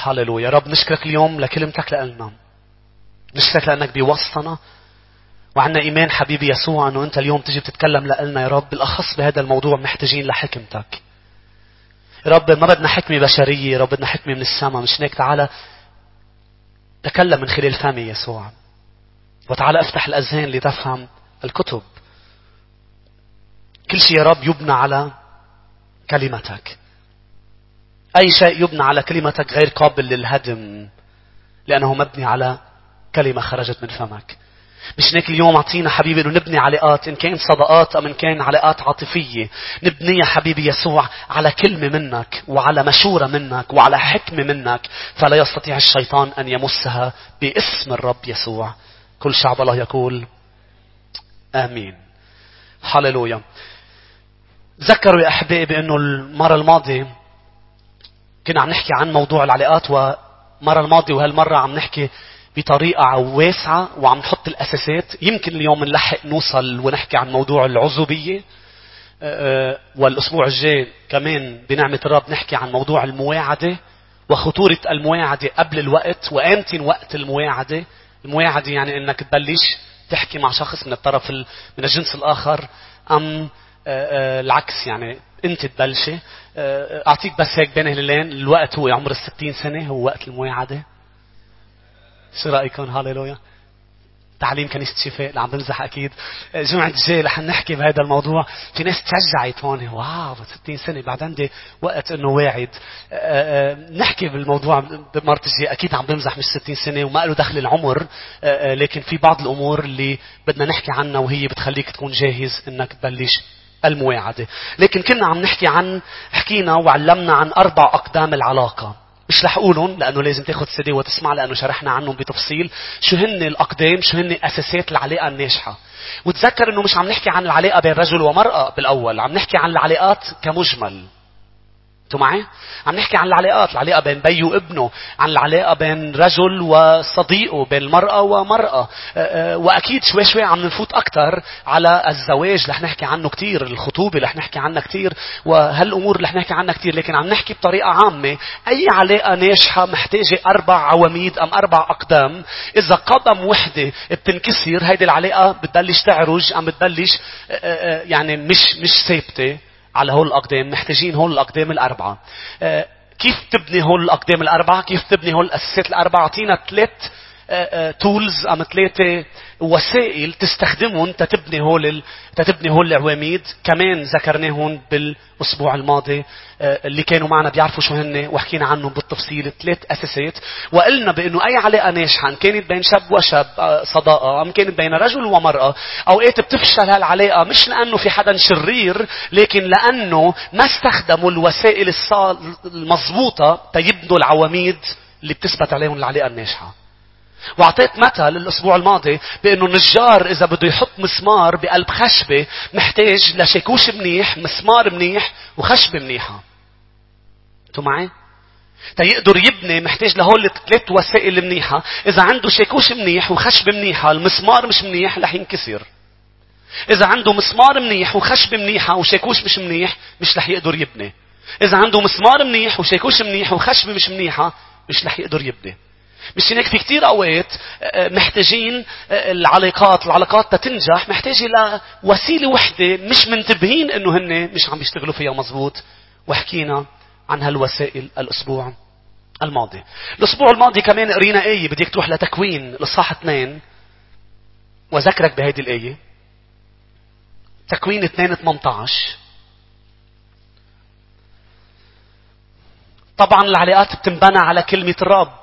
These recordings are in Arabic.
هاليلويا. يا رب نشكرك اليوم لكلمتك لنا. نشكرك لأنك بوسطنا. وعنا إيمان حبيبي يسوع أنه أنت اليوم تجي بتتكلم لنا يا رب. بالأخص بهذا الموضوع محتاجين لحكمتك. يا رب ما بدنا حكمة بشرية. يا رب بدنا حكمة من السماء. مش هيك تعالى تكلم من خلال فمي يسوع. وتعالى افتح الأذهان لتفهم الكتب. كل شيء يا رب يبنى على كلمتك. أي شيء يبنى على كلمتك غير قابل للهدم. لأنه مبني على كلمة خرجت من فمك. مش هيك اليوم أعطينا حبيبي إنه نبني علاقات. إن كان صداقات أو إن كان علاقات عاطفية. نبنيها حبيبي يسوع على كلمة منك. وعلى مشورة منك. وعلى حكمة منك. فلا يستطيع الشيطان أن يمسها باسم الرب يسوع. كل شعب الله يقول آمين. هاليلويا. تذكروا يا أحبائي بأنه المرة الماضية كنا عم نحكي عن موضوع العلاقات. ومرة الماضية وهالمرة عم نحكي بطريقة واسعة وعم نحط الأساسات. يمكن اليوم نلحق نوصل ونحكي عن موضوع العزوبية. والأسبوع الجاي كمان بنعمة الرب نحكي عن موضوع المواعدة. وخطورة المواعدة قبل الوقت. وأمتى وقت المواعدة. المواعدة يعني أنك تبلش تحكي مع شخص من الطرف من الجنس الآخر. أم العكس يعني أنت تبلشي. أعطيك بس هيك بين هلالين. الوقت هو عمر 60 سنة. هو وقت المواعدة. شو رأيكم؟ هاليلويا. تعليم كنيسة شفاء. لا عم بمزح أكيد. جمعة الجاي رح نحكي بهذا الموضوع. في ناس تشجعت هون. واو 60 سنة بعد عندي وقت إنه واعد. نحكي بالموضوع بمرة الجاي. أكيد عم بمزح مش 60 سنة وما له دخل العمر. لكن في بعض الأمور اللي بدنا نحكي عنها وهي بتخليك تكون جاهز إنك تبلش المواعدة. لكن كنا عم نحكي حكينا وعلمنا عن 4 أقدام العلاقة. مش رح أقولهم لأنه لازم تاخد سيدي وتسمع لأنه شرحنا عنهم بتفصيل. شو هن الأقدام. شو هن أساسات العلاقة الناجحة. وتذكر أنه مش عم نحكي عن العلاقة بين رجل ومرأة بالأول. عم نحكي عن العلاقات كمجمل. انتوا معي؟ عم نحكي عن العلاقة بين بي وابنه. عن العلاقة بين رجل وصديقه. بين المرأة ومرأة. وأكيد شوي شوي عم نفوت أكتر على الزواج. رح نحكي عنه كتير. الخطوبة رح نحكي عنها كتير. وهالأمور رح نحكي عنها كتير. لكن عم نحكي بطريقة عامة. أي علاقة ناجحة محتاجة 4 عواميد أم 4 أقدام. إذا قدم وحدة بتنكسر هيدي العلاقة بتبلش تعرج. أم بتبلش يعني مش ثابتة على هول الأقدام. محتاجين هول الأقدام 4. كيف تبني هول الأقدام 4؟ كيف تبني هول الأساسات 4؟ أعطينا 3 تولز أم 3 وسائل تستخدمهم تتبني هول العواميد. كمان ذكرناهم بالأسبوع الماضي. اللي كانوا معنا بيعرفوا شو هن وحكينا عنهم بالتفصيل. 3 أساسات. وقلنا بأنه أي علاقة ناجحة إن كانت بين شاب وشاب صداقة أم كانت بين رجل ومرأة. أوقات بتفشل هالعلاقة مش لأنه في حدا شرير. لكن لأنه ما استخدموا الوسائل المضبوطة تيبنوا العواميد اللي بتثبت عليهم العلاقة الناجحة. وأعطيت مثل الأسبوع الماضي بأنه النجار إذا بده يحط مسمار بقلب خشبة محتاج لشاكوش منيح. مسمار منيح وخشبة منيحة. انتوا معي؟ تيقدر يبني محتاج لهول 3 وسائل منيحة. إذا عنده شاكوش منيح وخشبة منيحة المسمار مش منيح رح ينكسر. إذا عنده مسمار منيح وخشبة منيحة وشاكوش مش منيح مش رح يقدر يبني. إذا عنده مسمار منيح وشاكوش منيح وخشبة مش منيحة مش رح يقدر يبني. مش هناك في كتير أوقات محتاجين العلاقات تتنجح محتاجة لوسيلة وحدة مش منتبهين إنه هن مش عم بيشتغلوا فيها مزبوط. وحكينا عن هالوسائل الأسبوع الماضي. الأسبوع الماضي كمان قرينا آية. بديك تروح لتكوين الإصحاح 2 وذكرك بهذه الآية. تكوين 2:18. طبعا العلاقات بتنبنى على كلمة الرب.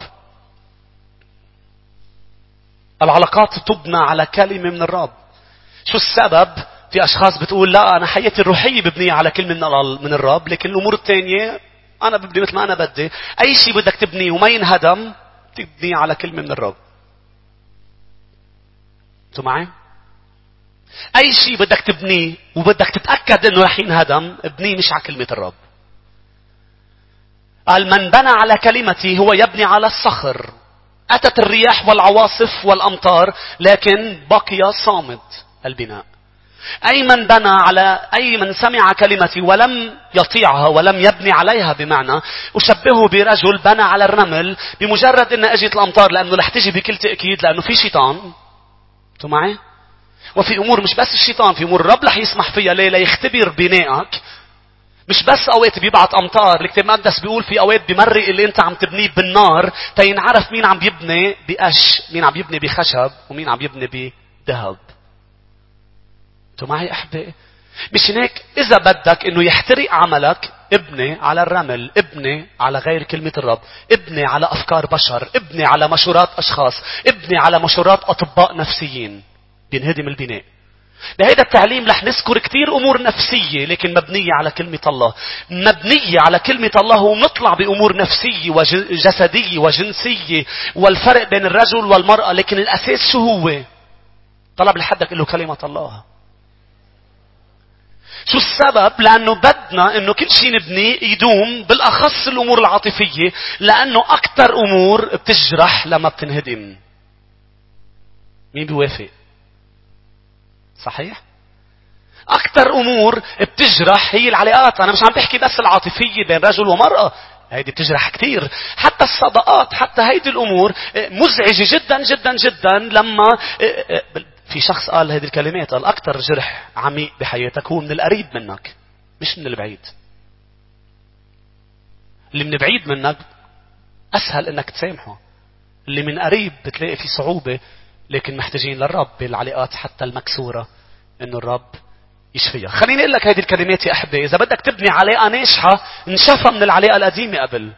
العلاقات تبنى على كلمة من الرب. شو السبب؟ في أشخاص بتقول لا أنا حياتي الروحية ببنيها على كلمة من الرب. لكن الأمور الثانية أنا ببني مثل ما أنا بدي. أي شيء بدك تبنيه وما ينهدم تبنيه على كلمة من الرب. أنتوا معي؟ أي شيء بدك تبنيه وبدك تتأكد إنه رح ينهدم ابنيه مش على كلمة الرب. قال من بنى على كلمتي هو يبني على الصخر. أتت الرياح والعواصف والأمطار لكن بقي صامد البناء. أي من سمع كلمتي ولم يطيعها ولم يبني عليها، بمعنى أشبهه برجل بنى على الرمل بمجرد أن أجت الأمطار، لأنه رح تجي بكل تأكيد، لأنه في شيطان. أنتوا معي؟ وفي أمور مش بس الشيطان، في أمور الرب رح يسمح فيها ليه؟ ليختبر بنائك. مش بس أوقات بيبعت أمطار، الكتاب المقدس بيقول في أوقات بمرق اللي أنت عم تبنيه بالنار تينعرف مين عم يبني بقش، مين عم يبني بخشب، ومين عم يبني بذهب. أنتوا معي أحبائي؟ مش هيك إذا بدك إنه يحترق عملك، ابني على الرمل، ابني على غير كلمة الرب، ابني على أفكار بشر، ابني على مشورات أشخاص، ابني على مشورات أطباء نفسيين. بينهدم البناء. بهذا التعليم رح نذكر كتير أمور نفسية لكن مبنية على كلمة الله، مبنية على كلمة الله، ونطلع بأمور نفسية وجسدية وجنسية والفرق بين الرجل والمرأة. لكن الأساس شو هو؟ طلب لحدك له كلمة الله. شو السبب؟ لأنه بدنا إنه كل شيء نبني يدوم، بالأخص الأمور العاطفية، لأنه أكتر أمور بتجرح لما بتنهدم. مين بيوافق؟ صحيح؟ أكتر أمور بتجرح هي العلاقات. أنا مش عم بحكي بس العاطفية بين رجل ومرأة، هيدي بتجرح كتير. حتى الصداقات، حتى هيدي الأمور مزعجة جدا جدا جدا. لما في شخص قال هذه الكلمات، قال أكتر جرح عميق بحياتك هو من القريب منك، مش من البعيد. اللي من بعيد منك أسهل إنك تسامحه، اللي من قريب بتلاقي في صعوبة. لكن محتاجين للرب بالعلاقات حتى المكسورة إنه الرب يشفيها. خليني أقول لك هذه الكلمات يا أحبائي. إذا بدك تبني علاقة ناجحة، انشفى من العلاقة القديمة قبل.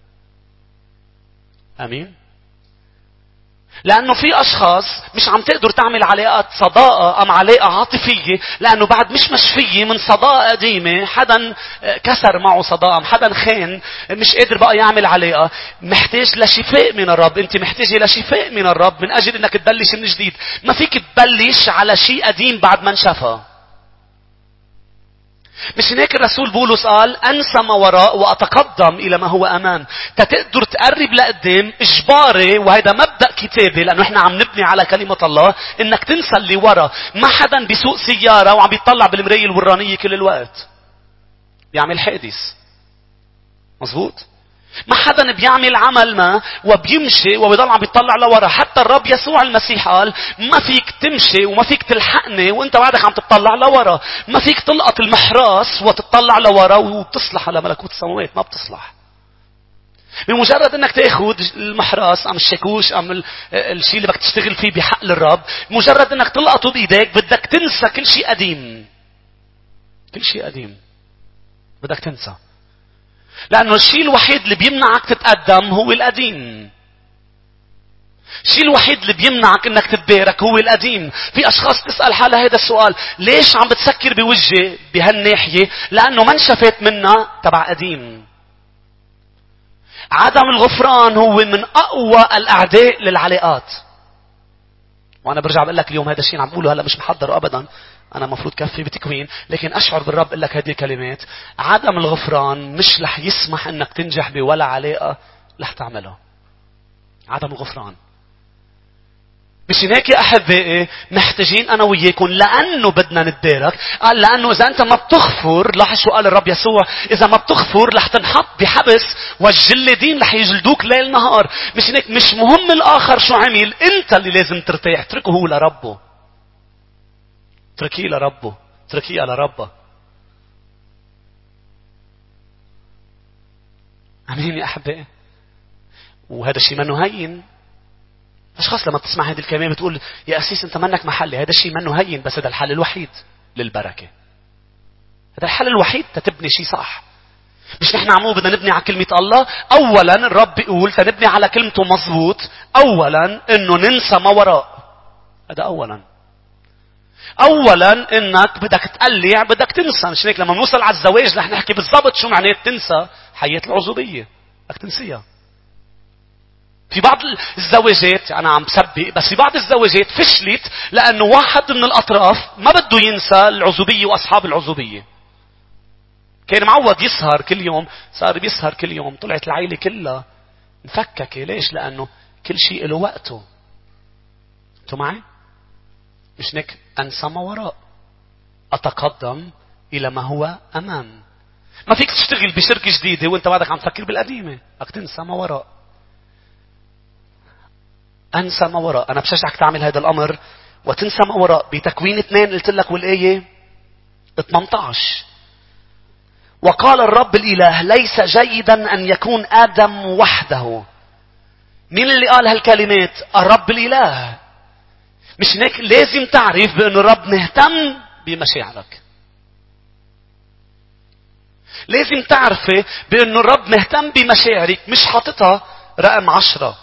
أمين. لأنه في أشخاص مش عم تقدر تعمل علاقات صداقة أم علاقة عاطفية، لأنه بعد مش مشفية من صداقة قديمة. حدا كسر معه صداقة، حدا خان، مش قادر بقى يعمل علاقة. محتاج لشفاء من الرب. أنت محتاجة لشفاء من الرب من أجل أنك تبلش من جديد. ما فيك تبلش على شيء قديم بعد ما انشفى. مش هيك الرسول بولس قال أنسى ما وراء وأتقدم إلى ما هو أمام. تقدر تقرب لقدام إجباري، وهذا مبدأ كتابي لأنه إحنا عم نبني على كلمة الله، إنك تنسى اللي ورا. ما حدا بيسوق سيارة وعم بيطلع بالمراية الورانية كل الوقت، بيعمل حادث. مظبوط؟ ما حدا بيعمل عمل ما وبيمشي وبيضل عم بيطلع لورا. حتى الرب يسوع المسيح قال ما فيك تمشي وما فيك تلحقني وانت بعدك عم تطلع لورا. ما فيك تلقط المحراس وتطلع لورا وتصلح على ملكوت السماوات. ما بتصلح. بمجرد انك تاخذ المحراس ام الشاكوش ام الشيء اللي بدك تشتغل فيه بحق الرب، مجرد انك تلقطه بايديك بدك تنسى كل شيء قديم. كل شيء قديم بدك تنسى. لأنه الشيء الوحيد اللي بيمنعك تتقدم هو القديم. الشيء الوحيد اللي بيمنعك انك تتبارك هو القديم. في اشخاص تسأل حالها هذا السؤال: ليش عم بتسكر بوجهي بهالناحية؟ لأنه ما انشفت منها تبع قديم. عدم الغفران هو من أقوى الأعداء للعلاقات. وأنا برجع بقول لك اليوم هذا الشيء عم بقوله هلا، مش محضره أبدا، أنا مفروض كفي بتكوين، لكن أشعر بالرب أقول لك هذه الكلمات. عدم الغفران مش رح يسمح أنك تنجح بولا علاقة رح تعملها. عدم الغفران. مش هيك يا أحبائي محتاجين أنا وياكم، لأنه بدنا نتبارك. قال لأنه إذا أنت ما بتغفر، لاحظ شو قال الرب يسوع: إذا ما بتغفر رح تنحط بحبس والجلدين رح يجلدوك ليل نهار. مش هيك؟ مش مهم الآخر شو عمل، أنت اللي لازم ترتاح. اتركه هو لربه. اتركيه لربه. اتركيه لربه. أمين يا أحبائي. وهذا الشيء منه هين. أشخاص لما بتسمع هذه الكلمة بتقول: يا أسيس أنت منك محلي. هذا الشيء منه هين، بس هذا الحل الوحيد للبركة. هذا الحل الوحيد تتبني شيء صح. مش نحن عمو بدنا نبني على كلمة الله. أولا الرب بيقول تنبني على كلمته مظبوط. أولا إنه ننسى ما وراء. هذا أولا إنك بدك تقلع، بدك تنسى. مش هيك لما نوصل على الزواج رح نحكي بالضبط شو معناه تنسى حياة العزوبية. بدك تنسيها. في بعض الزواجات، أنا عم بسبق، بس في بعض الزواجات فشلت لأنه واحد من الأطراف ما بده ينسى العزوبية وأصحاب العزوبية. كان معود يسهر كل يوم، صار بيسهر كل يوم، طلعت العائلة كلها مفككة. ليش؟ لأنه كل شيء له وقته. أنتوا معي؟ مش نك أنسى ما وراء. أتقدم إلى ما هو أمام. ما فيك تشتغل بشركة جديدة وانت بعدك عم تفكر بالقديمة. بدك تنسى ما وراء. أنسى ما وراء. أنا بشجعك تعمل هذا الأمر وتنسى ما وراء. بتكوين 2 قلت لك والآية 18. وقال الرب الإله ليس جيدا أن يكون آدم وحده. مين اللي قال هالكلمات؟ الرب الإله. مش هيك لازم تعرف بأن الرب مهتم بمشاعرك. لازم تعرفي بأن الرب مهتم بمشاعرك. مش حاططها رقم 10.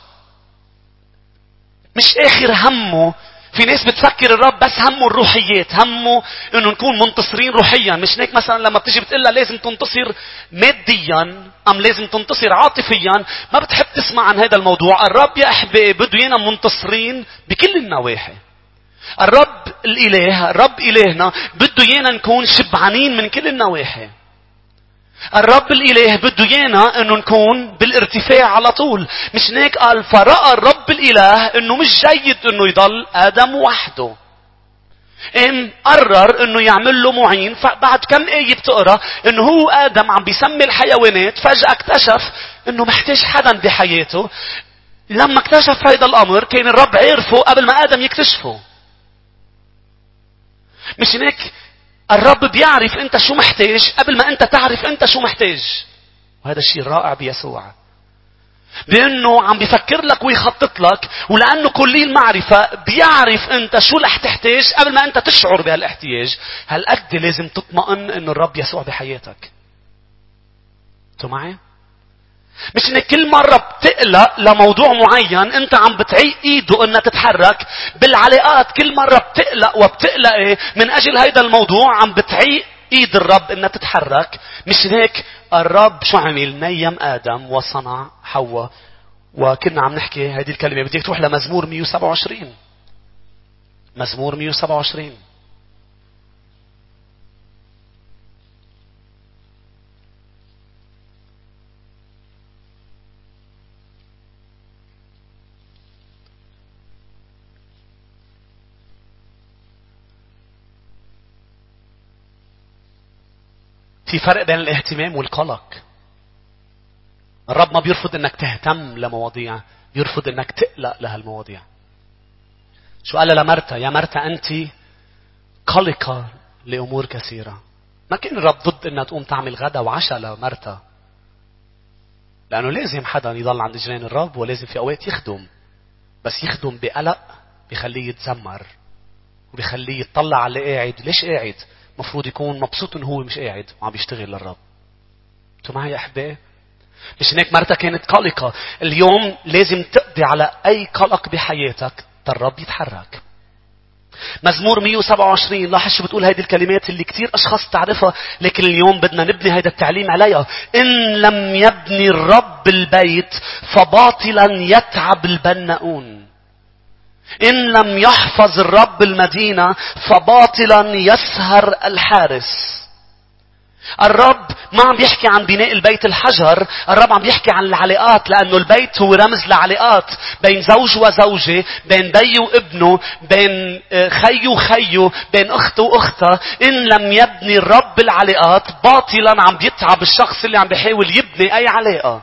مش آخر همه. في ناس بتفكر الرب بس همه الروحيات. همه انه نكون منتصرين روحيا. مش هيك مثلا لما بتيجي بتقلها لازم تنتصر ماديا ام لازم تنتصر عاطفيا. ما بتحب تسمع عن هذا الموضوع. الرب يا احبائي بده ايانا منتصرين بكل النواحي. الرب الاله، الرب الهنا بده ايانا نكون شبعانين من كل النواحي. الرب الإله بده ايانا انه نكون بالارتفاع على طول. مش هيك قال فرأى الرب الإله انه مش جيد انه يضل آدم وحده. قرر انه يعمل له معين. فبعد كم آية بتقرأ انه هو آدم عم بيسمي الحيوانات فجأة اكتشف انه محتاج حدا بحياته. لما اكتشف هذا الامر كان الرب عرفه قبل ما آدم يكتشفه. مش هيك الرب بيعرف انت شو محتاج قبل ما انت تعرف انت شو محتاج. وهذا الشيء الرائع بيسوع. بانه عم بيفكر لك ويخطط لك. ولانه كلي المعرفة بيعرف انت شو رح تحتاج قبل ما انت تشعر بهالاحتياج. هالقد لازم تطمئن انه الرب يسوع بحياتك. انتوا معي؟ مش انك كل مرة بتقلق لموضوع معين انت عم بتعيق ايده انها تتحرك. بالعلاقات كل مرة بتقلق وبتقلق من اجل هيدا الموضوع عم بتعيق ايد الرب انها تتحرك. مش هيك الرب شو عمل؟ نيم ادم وصنع حواء. وكنا عم نحكي هذه الكلمة. بدك تروح لمزمور 127. مزمور 127. في فرق بين الاهتمام والقلق. الرب ما بيرفض انك تهتم لمواضيع. بيرفض انك تقلق لهالمواضيع. شو قال لمرتا؟ يا مرتا انت قلقة لامور كثيرة. ما كان الرب ضد انها تقوم تعمل غدا وعشاء لمرتا. لانه لازم حدا يضل عند جنان الرب ولازم في اوقات يخدم. بس يخدم بقلق بيخليه يتذمر. وبيخليه يطلع على اللي قاعد. ليش قاعد؟ مفروض يكون مبسوط انه هو مش قاعد وعم بيشتغل للرب. انتوا معي يا احبائي؟ مش هيك مرتا كانت قلقة. اليوم لازم تقضي على اي قلق بحياتك الرب يتحرك. مزمور 127 لاحظ شو بتقول هيدي الكلمات اللي كتير اشخاص تعرفها. لكن اليوم بدنا نبني هيدا التعليم عليها. ان لم يبني الرب البيت فباطلا يتعب البناؤون. إن لم يحفظ الرب المدينة فباطلا يسهر الحارس. الرب ما عم بيحكي عن بناء البيت الحجر. الرب عم بيحكي عن العلاقات. لأنه البيت هو رمز لعلاقات بين زوج وزوجة، بين بي وابنه، بين خي وخيه، بين أخت وأختها. إن لم يبني الرب العلاقات باطلا عم بيتعب الشخص اللي عم بيحاول يبني أي علاقة.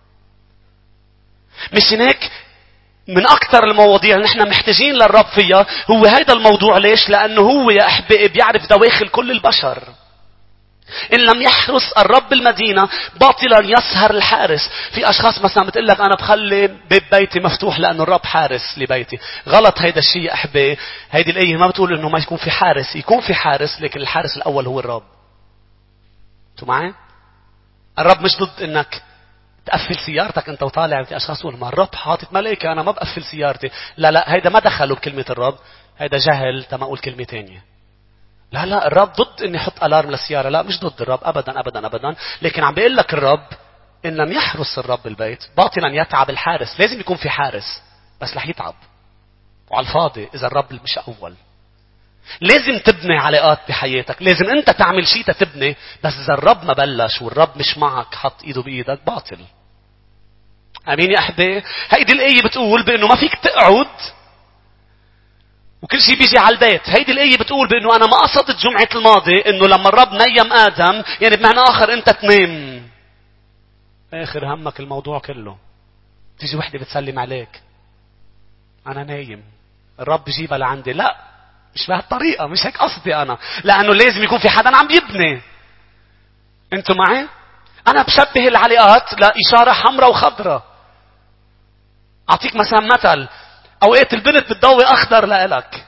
مش هيك من أكثر المواضيع اللي نحن محتاجين للرب فيها هو هيدا الموضوع. ليش؟ لأنه هو يا أحبائي بيعرف دواخل كل البشر. إن لم يحرس الرب المدينة باطلا يسهر الحارس. في أشخاص مثلا بتقول لك أنا بخلي باب بيتي مفتوح لأنه الرب حارس لبيتي. غلط هيدا الشيء يا أحبائي. هيدي الآية ما بتقول إنه ما يكون في حارس. يكون في حارس لكن الحارس الأول هو الرب. أنتوا معي؟ الرب مش ضد إنك تقفل سيارتك انت وطالع. في اشخاص يقولوا ما الرب حاطط ملائكه انا ما بقفل سيارتي. لا لا هيدا ما دخلوا بكلمه الرب. هيدا جهل تما اقول كلمه ثانيه. لا لا الرب ضد اني احط الارم للسياره. لا مش ضد الرب ابدا ابدا ابدا. لكن عم بيقول لك الرب ان لم يحرس الرب البيت باطلا يتعب الحارس. لازم يكون في حارس بس رح يتعب وعلى الفاضي اذا الرب مش اول. لازم تبني علاقات بحياتك. لازم انت تعمل شيء تبني. بس اذا الرب ما بلش والرب مش معك حط ايده بايدك باطل. امين يا احبائي؟ هيدي الايه بتقول بانه ما فيك تقعد وكل شيء بيجي على البيت. هيدي الآية بتقول بأنه أنا ما قصدت جمعة الماضي أنه لما الرب نيم آدم يعني بمعنى آخر أنت تنام. آخر همك الموضوع كله. تيجي وحدة بتسلم عليك أنا نايم، الرب بيجيبها لعندي. لا، مش بهالطريقة، مش هيك قصدي أنا. لأنه لازم يكون في حدا عم يبني. أنتوا معي؟ أنا بشبه العلاقات لإشارة حمراء وخضراء. أعطيك مثل أوقات البنت بتضوي أخضر لإلك،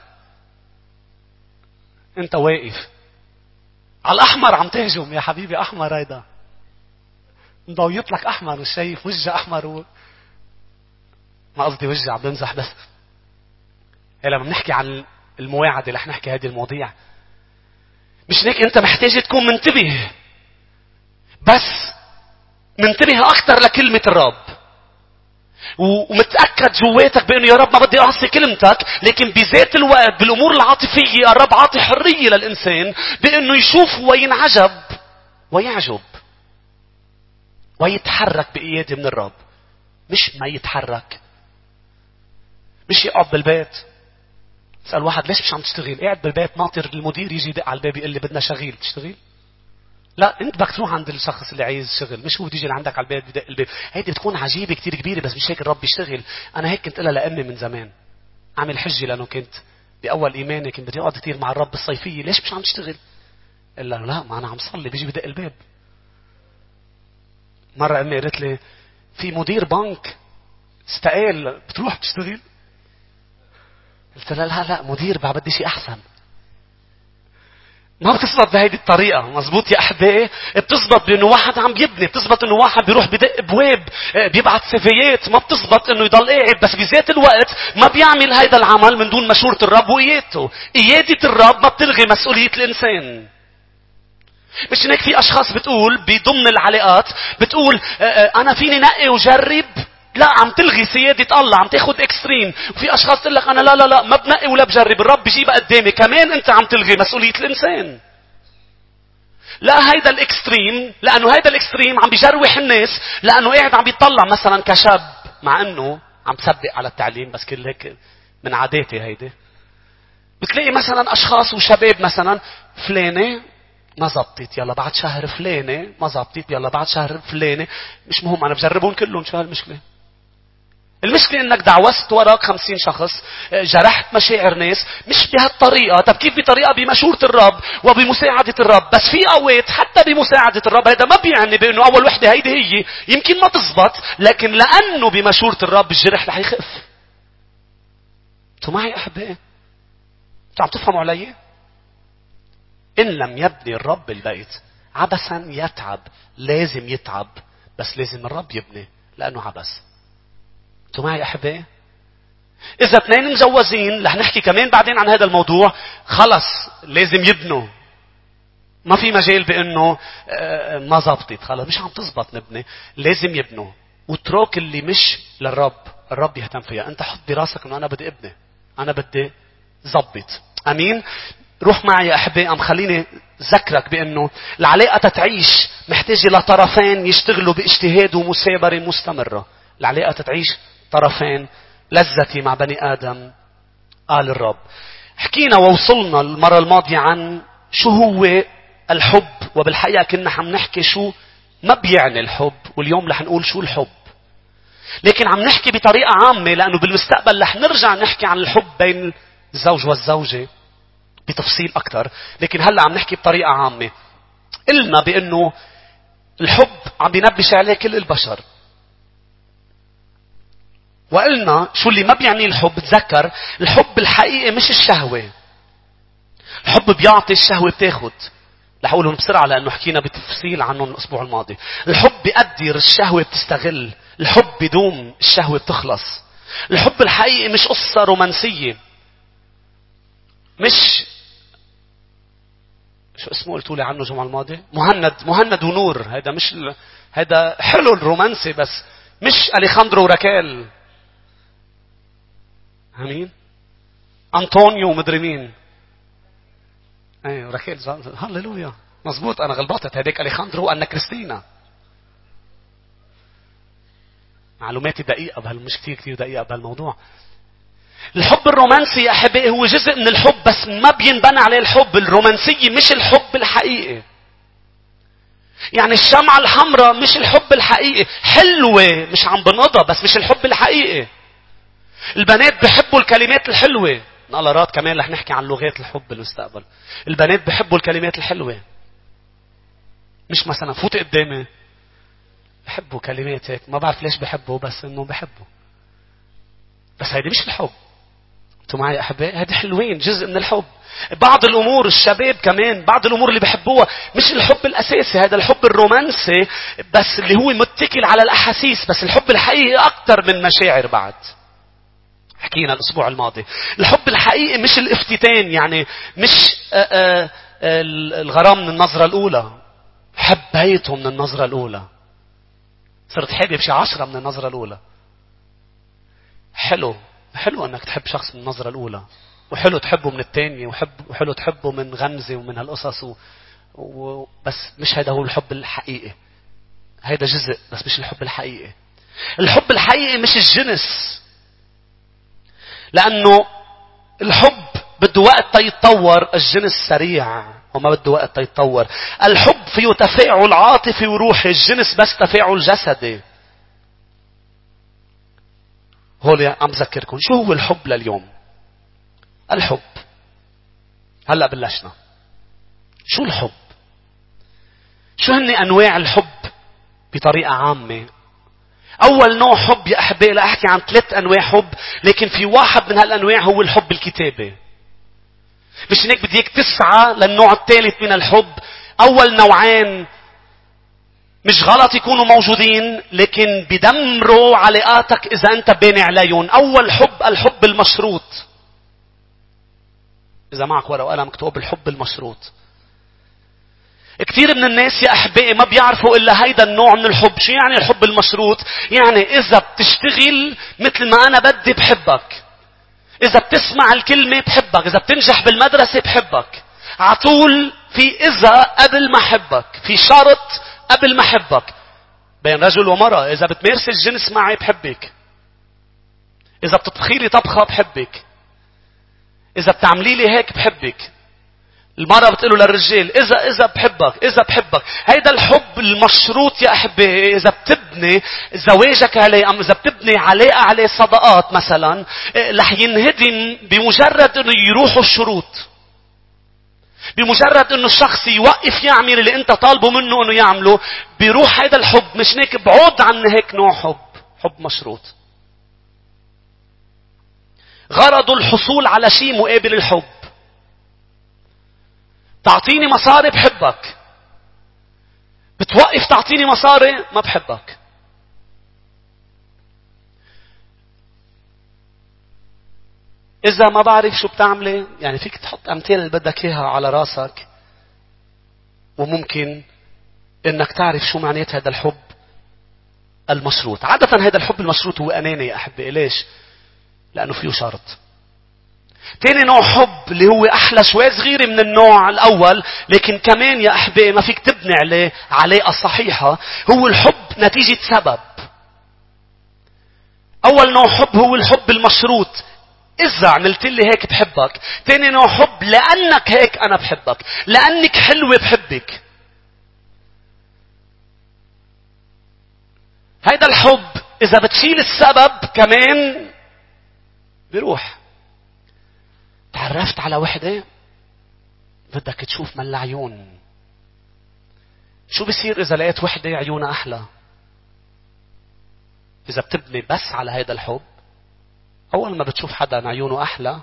أنت واقف على الأحمر عم تهجم. يا حبيبي أحمر هيدا مضويط لك أحمر، مش شايف وجه أحمر ما قصدي وجه، عم بمزح بس. لما بنحكي عن المواعدة رح نحكي هذه المواضيع. مش هيك أنت محتاج تكون منتبه، بس منتبه أكثر لكلمة الرب، ومتأكد جواتك بأنه يا رب ما بدي أعصي كلمتك. لكن بذات الوقت بالأمور العاطفية الرب عاطي حرية للإنسان بأنه يشوف وينعجب ويعجب ويتحرك بإيادة من الرب. مش ما يتحرك، مش يقعد بالبيت. اسأل واحد ليش مش عم تشتغل؟ قاعد بالبيت ناطر المدير يجي يدق على الباب يقول لي بدنا شغيل. تشتغل؟ لا، انت بدك تروح عند الشخص اللي عايز شغل، مش هو تيجي لعندك على البيت بدق الباب. هيدي بتكون عجيبة كتير كبيرة، بس مش هيك الرب بيشتغل. انا هيك كنت قلها لأمي من زمان، عامل حجة، لأنه كنت بأول إيماني كنت بدي أقعد كتير مع الرب بالصيفية. ليش مش عم تشتغل؟ إلا لا، ما أنا عم صلي، بيجي بدق الباب. مرة أمي قالت لي في مدير بنك استقال، بتروح بتشتغل؟ قلت لها لا مدير بقى بدي شيء أحسن. ما بتثبت بهيدي الطريقة. مزبوط يا أحبائي؟ بتثبت بأنه واحد عم يبني، بتثبت أنه واحد بيروح بدق بواب، بيبعت سيفيات. ما بتثبت أنه يضل قاعد. بس بذات الوقت ما بيعمل هيدا العمل من دون مشورة الرب وإيادته. إيادة الرب ما بتلغي مسؤولية الإنسان. مش هيك في أشخاص بتقول بضمن العلاقات بتقول أنا فيني نقي وجرب. لا، عم تلغي سيادة الله، عم تاخد اكستريم. وفي أشخاص تقول لك أنا لا ما بنقي ولا بجرب، الرب بيجيبها قدامي. كمان أنت عم تلغي مسؤولية الإنسان. لا، هيدا الاكستريم، لأنه هيدا الاكستريم عم بيجروح الناس، لأنه قاعد عم بيطلع مثلا كشاب، مع أنه عم تصدق على التعليم، بس كل هيك من عاداتي هيدا. بتلاقي مثلا أشخاص وشباب مثلا فلانة ما زبطت، يلا بعد شهر فلانة ما زبطت، يلا بعد شهر فلانة. مش مهم، أنا بجربهم كلهم. شو هالمشكلة؟ المشكلة انك دعوست وراك 50 شخص، جرحت مشاعر ناس. مش بهالطريقة. طب كيف؟ بطريقة بمشورة الرب وبمساعدة الرب. بس في اوقات حتى بمساعدة الرب هذا ما بيعني بانه اول وحدة هيدي هي يمكن ما تزبط، لكن لانه بمشورة الرب الجرح رح يخف. انتوا معي احبائي؟ انتوا عم تفهموا علي؟ ان لم يبني الرب البيت عبثا يتعب. لازم يتعب، بس لازم الرب يبني لانه عبث. انتوا معي احبائي؟ اذا اثنين مجوزين، رح نحكي كمان بعدين عن هذا الموضوع، خلص لازم يبنوا. ما في مجال بانه ما زبطت، خلص مش عم تزبط نبني. لازم يبنوا. واترك اللي مش للرب، الرب يهتم فيها. انت حط براسك انه انا بدي ابني، انا بدي زبط. امين. روح معي يا احبائي. خليني ذكرك بانه العلاقه تتعيش محتاجه لطرفين يشتغلوا باجتهاد ومثابره مستمره. العلاقه تتعيش طرفين. لذتي مع بني آدم قال الرب. حكينا ووصلنا المرة الماضية عن شو هو الحب، وبالحقيقة كنا عم نحكي شو ما بيعني الحب، واليوم رح نقول شو الحب. لكن عم نحكي بطريقة عامة لأنه بالمستقبل رح نرجع نحكي عن الحب بين الزوج والزوجة بتفصيل أكتر. لكن هلأ عم نحكي بطريقة عامة. قلنا بأنه الحب عم بينبش عليه كل البشر، وقلنا شو اللي ما بيعني الحب. تذكر الحب الحقيقي مش الشهوة. الحب بيعطي، الشهوة بتاخد. رح اقولهم بسرعة لأنه حكينا بتفصيل عنهم الأسبوع الماضي. الحب بيقدر، الشهوة بتستغل. الحب بدوم، الشهوة بتخلص. الحب الحقيقي مش قصة رومانسية. مش شو اسمه قلتوا لي عنه الجمعة الماضية؟ مهند ونور. هذا مش هذا حلو الرومانسي، بس مش أليخاندرو وراكيل. امين. انطونيو ومدري مين. ايوه راكيل. هللويا. مزبوط، انا غلطت. هذيك اليخاندرو وانا كريستينا. معلوماتي دقيقه مش كثير دقيقه بهالموضوع. الحب الرومانسي يا أحبائي هو جزء من الحب، بس ما بينبنى عليه الحب. الرومانسية مش الحب الحقيقي. يعني الشمعة الحمراء مش الحب الحقيقي. حلوة مش عم بنقضها، بس مش الحب الحقيقي. البنات بيحبوا الكلمات الحلوة. نقلرات كمان رح نحكي عن لغات الحب بالمستقبل. البنات بيحبوا الكلمات الحلوة. مش مثلا فوت قدامي. بحبوا كلمات هيك، ما بعرف ليش بحبوا، بس انه بحبوا. بس هيدي مش الحب. انتوا معي يا احبائي؟ هيدي حلوين، جزء من الحب. بعض الامور الشباب كمان، بعض الامور اللي بحبوها مش الحب الاساسي. هذا الحب الرومانسي بس اللي هو متكل على الاحاسيس. بس الحب الحقيقي اكثر من مشاعر. بعد حكينا الاسبوع الماضي الحب الحقيقي مش الافتتان. يعني مش الغرام من النظرة الاولى. حبيته من النظرة الاولى، صرت حابب شي 10 من النظرة الاولى. حلو انك تحب شخص من النظرة الاولى، وحلو تحبه من الثانية، وحلو تحبه من غمزة ومن هالقصص بس مش هذا هو الحب الحقيقي. هذا جزء بس مش الحب الحقيقي. الحب الحقيقي مش الجنس، لأنه الحب بده وقت يتطور. الجنس سريع وما بده وقت يتطور. الحب فيه تفاعل عاطفي وروحي، الجنس بس تفاعل جسدي. هولي عم بذكركم شو هو الحب لليوم. الحب هلأ بلشنا. شو الحب؟ شو هن أنواع الحب بطريقة عامة؟ أول نوع حب يا أحبائي، لا أحكي عن 3 أنواع حب، لكن في واحد من هالأنواع هو الحب الكتابي. مش هيك بديك تسعى للنوع الثالث من الحب. أول نوعين مش غلط يكونوا موجودين، لكن بدمروا علاقاتك إذا أنت باني عليهم. أول حب الحب المشروط. إذا معك ورقة وقلم مكتوب الحب المشروط. كثير من الناس يا أحبائي ما بيعرفوا إلا هيدا النوع من الحب. شو يعني الحب المشروط؟ يعني إذا بتشتغل مثل ما أنا بدي بحبك. إذا بتسمع الكلمة بحبك. إذا بتنجح بالمدرسة بحبك. عطول في إذا قبل ما حبك. في شرط قبل ما حبك. بين رجل ومرأة. إذا بتمارس الجنس معي بحبك. إذا بتطبخي لي طبخة بحبك. إذا بتعملي لي هيك بحبك. المرأة بتقوله للرجال إذا بحبك. هيدا الحب المشروط يا أحبائي. إذا بتبني زواجك عليه، أم إذا بتبني علاقة عليه صداقات مثلا، رح ينهدم بمجرد إنه يروحوا الشروط. بمجرد إنه الشخص يوقف يعمل اللي أنت طالبه منه إنه يعمله، بيروح هيدا الحب. مش هيك بعود عن هيك نوع حب مشروط. غرضه الحصول على شيء مقابل الحب. تعطيني مصاري بحبك. بتوقف تعطيني مصاري ما بحبك. إذا ما بعرف شو بتعملي، يعني فيك تحط أمثال اللي بدك إياها على راسك، وممكن إنك تعرف شو معنات هذا الحب المشروط. عادة هذا الحب المشروط هو أناني يا أحبائي. ليش؟ لأنه فيه شرط. تاني نوع حب اللي هو أحلى شوي صغيرة من النوع الأول، لكن كمان يا أحبائي ما فيك تبني عليه علاقة صحيحة، هو الحب نتيجة سبب. أول نوع حب هو الحب المشروط. إذا عملت لي هيك بحبك. تاني نوع حب لأنك هيك أنا بحبك. لأنك حلوة بحبك. هيدا الحب إذا بتشيل السبب كمان بيروح. تعرفت على وحدة بدك تشوف من العيون. شو بيصير إذا لقيت وحدة عيونها أحلى؟ إذا بتبني بس على هيدا الحب، أول ما بتشوف حدا عيونه أحلى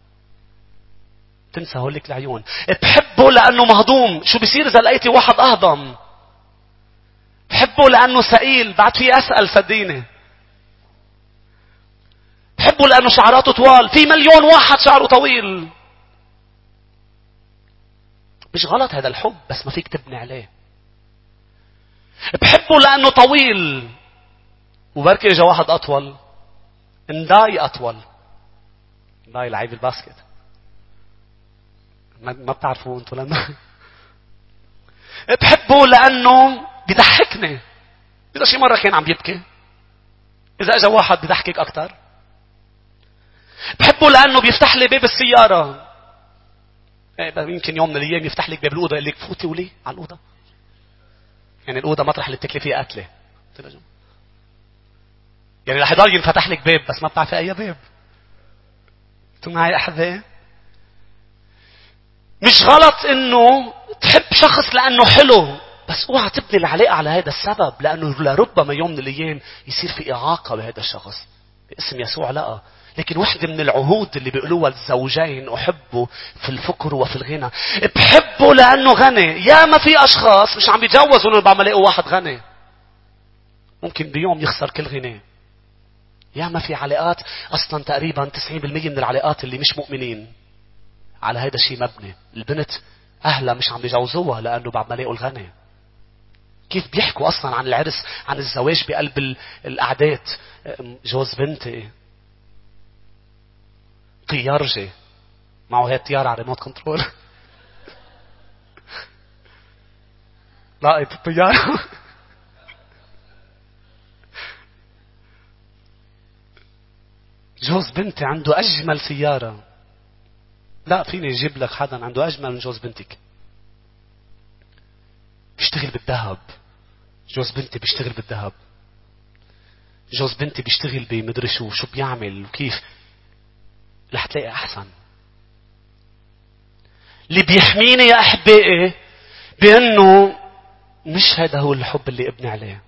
تنسى هوليك العيون. بحبه لأنه مهضوم. شو بيصير إذا لقيتي واحد أهضم؟ بحبه لأنه سئيل. بعد في أسأل صديني. بحبه لأنه شعراته طوال. في مليون واحد شعره طويل. مش غلط هذا الحب، بس ما فيك تبني عليه. بحبه لأنه طويل، وبركي إجا واحد أطول انداي أطول. انداي لعيب الباسكت. ما بتعرفوا أنتوا لما بحبه لأنه بيضحكني. إذا شي مرة كان عم يبكي، إذا أجا واحد بيضحكك أكتر. بحبه لأنه بيفتح لي باب السيارة. يمكن يوم من الأيام يفتح لك باب الأوضة يقول لك فوتي وليه على الأوضة. يعني الأوضة مطرح اللي بتكلي فيها قتلة. يعني رح يضل ينفتح لك باب بس ما بتعرفي أي باب. انتوا معي أحبائي؟ مش غلط إنه تحب شخص لأنه حلو، بس اوعى تبني العلاقة على هذا السبب، لأنه لربما يوم من الأيام يصير في إعاقة بهذا الشخص. باسم يسوع لا. لكن واحدة من العهود اللي بيقولوها الزوجين: أحبه في الفقر وفي الغنى. بحبه لأنه غني. يا ما في أشخاص مش عم بيتجوزوا إنه بعمل يلاقوا واحد غني، ممكن بيوم يخسر كل غناه. يا ما في علاقات أصلا تقريبا 90% من العلاقات اللي مش مؤمنين على هذا الشيء مبني. البنت أهلا مش عم بيجوزوها لأنه بعد ما لاقوا الغني. كيف بيحكوا أصلا عن العرس، عن الزواج بقلب الأعداد؟ جوز بنتي طيار جي معه هي الطيارة على ريموت كنترول. لاقيت الطيارة. جوز بنتي عنده أجمل سيارة. لا فيني يجيب لك حدا عنده أجمل من جوز بنتك. بيشتغل بالذهب. جوز بنتي بيشتغل بالذهب. جوز بنتي بيشتغل بمدري شو بيعمل وكيف. رح تلاقي أحسن. اللي بيحميني يا أحبائي بأنه مش هذا هو الحب اللي ابني عليه.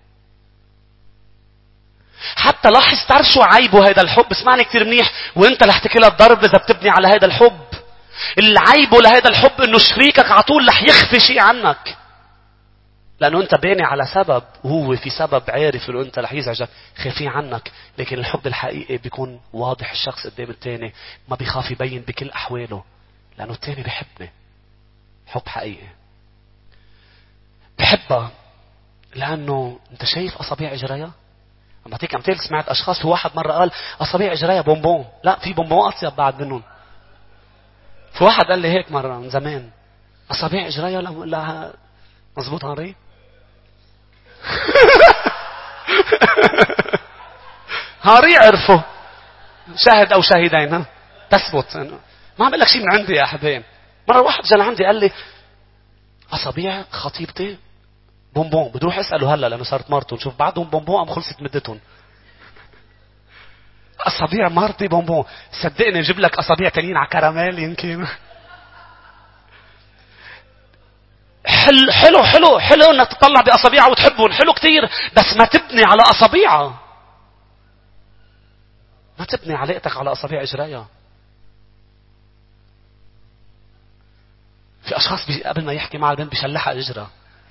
حتى لاحظ تعرف شو عيبه هذا الحب؟ اسمعني كتير منيح وانت رح تكلها الضرب اذا بتبني على هذا الحب. العيبه لهذا الحب انه شريكك على طول رح يخفي شيء عنك، لانه انت باني على سبب وهو في سبب عارف انه انت رح يزعجك خافي عنك. لكن الحب الحقيقي بيكون واضح. الشخص قدام التاني ما بيخاف يبين بكل احواله لانه التاني بيحبني. حب حقيقي. بحبها لانه انت شايف اصابع اجريها. عم بعطيك امثال سمعت اشخاص. في واحد مره قال اصابع اجريها بونبون. لا في بونبون اطيب بعد منهم. في واحد قال لي هيك مره من زمان اصابع اجريها لا مزبوط هنري. هاري عرفوا شاهد او شاهدين ها تثبت. ما عم بقول لك شيء من عندي يا حبايب. مره واحد جا لعندي قال لي اصابع خطيبتي بونبون. بدي اروح اساله هلا لانه صارت مرته نشوف بعدهم بونبون ام خلصت مدتهم. اصابع مرتي بونبون. صدقني نجيب لك اصابع تانيين على كراميل يمكن. حلو انك تطلع باصابعها وتحبهم. حلو كتير. بس ما تبني على اصابعها. ما تبني علاقتك على اصابع اجريها. في اشخاص قبل ما يحكي مع البنت بيشلحها اجرها.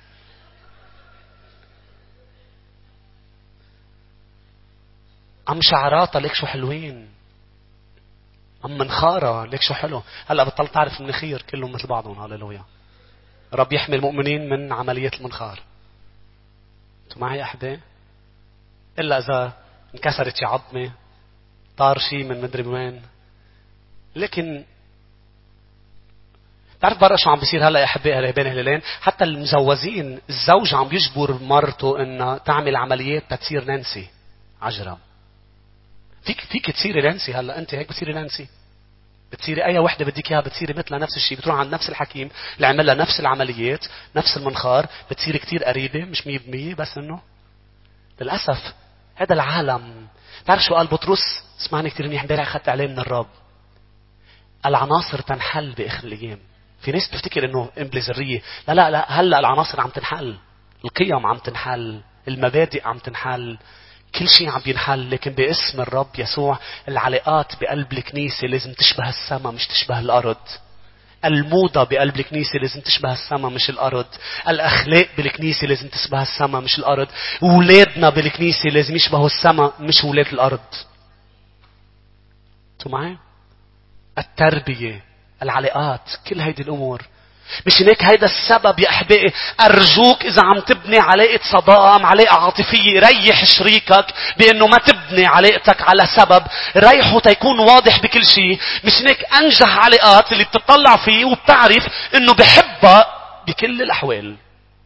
عم شعراتها ليك شو حلوين. عم منخارة ليك شو حلو. هلا بطلت تعرف المناخير كلهم مثل بعضهم. هاليلويا. رب يحمي المؤمنين من عملية المنخار. انتوا معي يا أحبائي؟ إلا إذا انكسرت شي عظمة طار شي من مدري وين. لكن تعرف برا شو عم بيصير هلا يا أحبائي بين هلالين؟ حتى المزوجين الزوج عم بيجبر مرته إنها تعمل عمليات تتصير نانسي عجرة. فيك تصيري نانسي هلا. أنت هيك بتصيري نانسي. بتصيري أي وحدة بدك إياها بتصيري مثلها نفس الشيء. بتروح عند نفس الحكيم اللي عمل لها نفس العمليات نفس المنخار. بتصيري كتير قريبة مش 100%. بس إنه للأسف هذا العالم. تعرف شو قال بطرس؟ اسمعني كتير منيح. امبارح أخذت عليه من الرب. العناصر تنحل بآخر الأيام. في ناس بتفتكر إنه إمبليزرية. لا هلا العناصر عم تنحل. القيم عم تنحل. المبادئ عم تنحل. كل شيء عم بينحل. لكن باسم الرب يسوع العلاقات بقلب الكنيسة لازم تشبه السماء مش تشبه الأرض. الموضة بقلب الكنيسة لازم تشبه السماء مش الأرض. الأخلاق بالكنيسة لازم تشبه السماء مش الأرض. أولادنا بالكنيسة لازم يشبهوا السماء مش أولاد الأرض. انتوا معي؟ التربية العلاقات كل هيدي الأمور. مش هيك هيدا السبب يا أحبائي. أرجوك إذا عم تبني علاقة صداقة علاقة عاطفية ريح شريكك بأنه ما تبني علاقتك على سبب. ريحه تيكون واضح بكل شيء. مش هيك أنجح علاقات اللي بتطلع فيه وبتعرف أنه بحبها بكل الأحوال.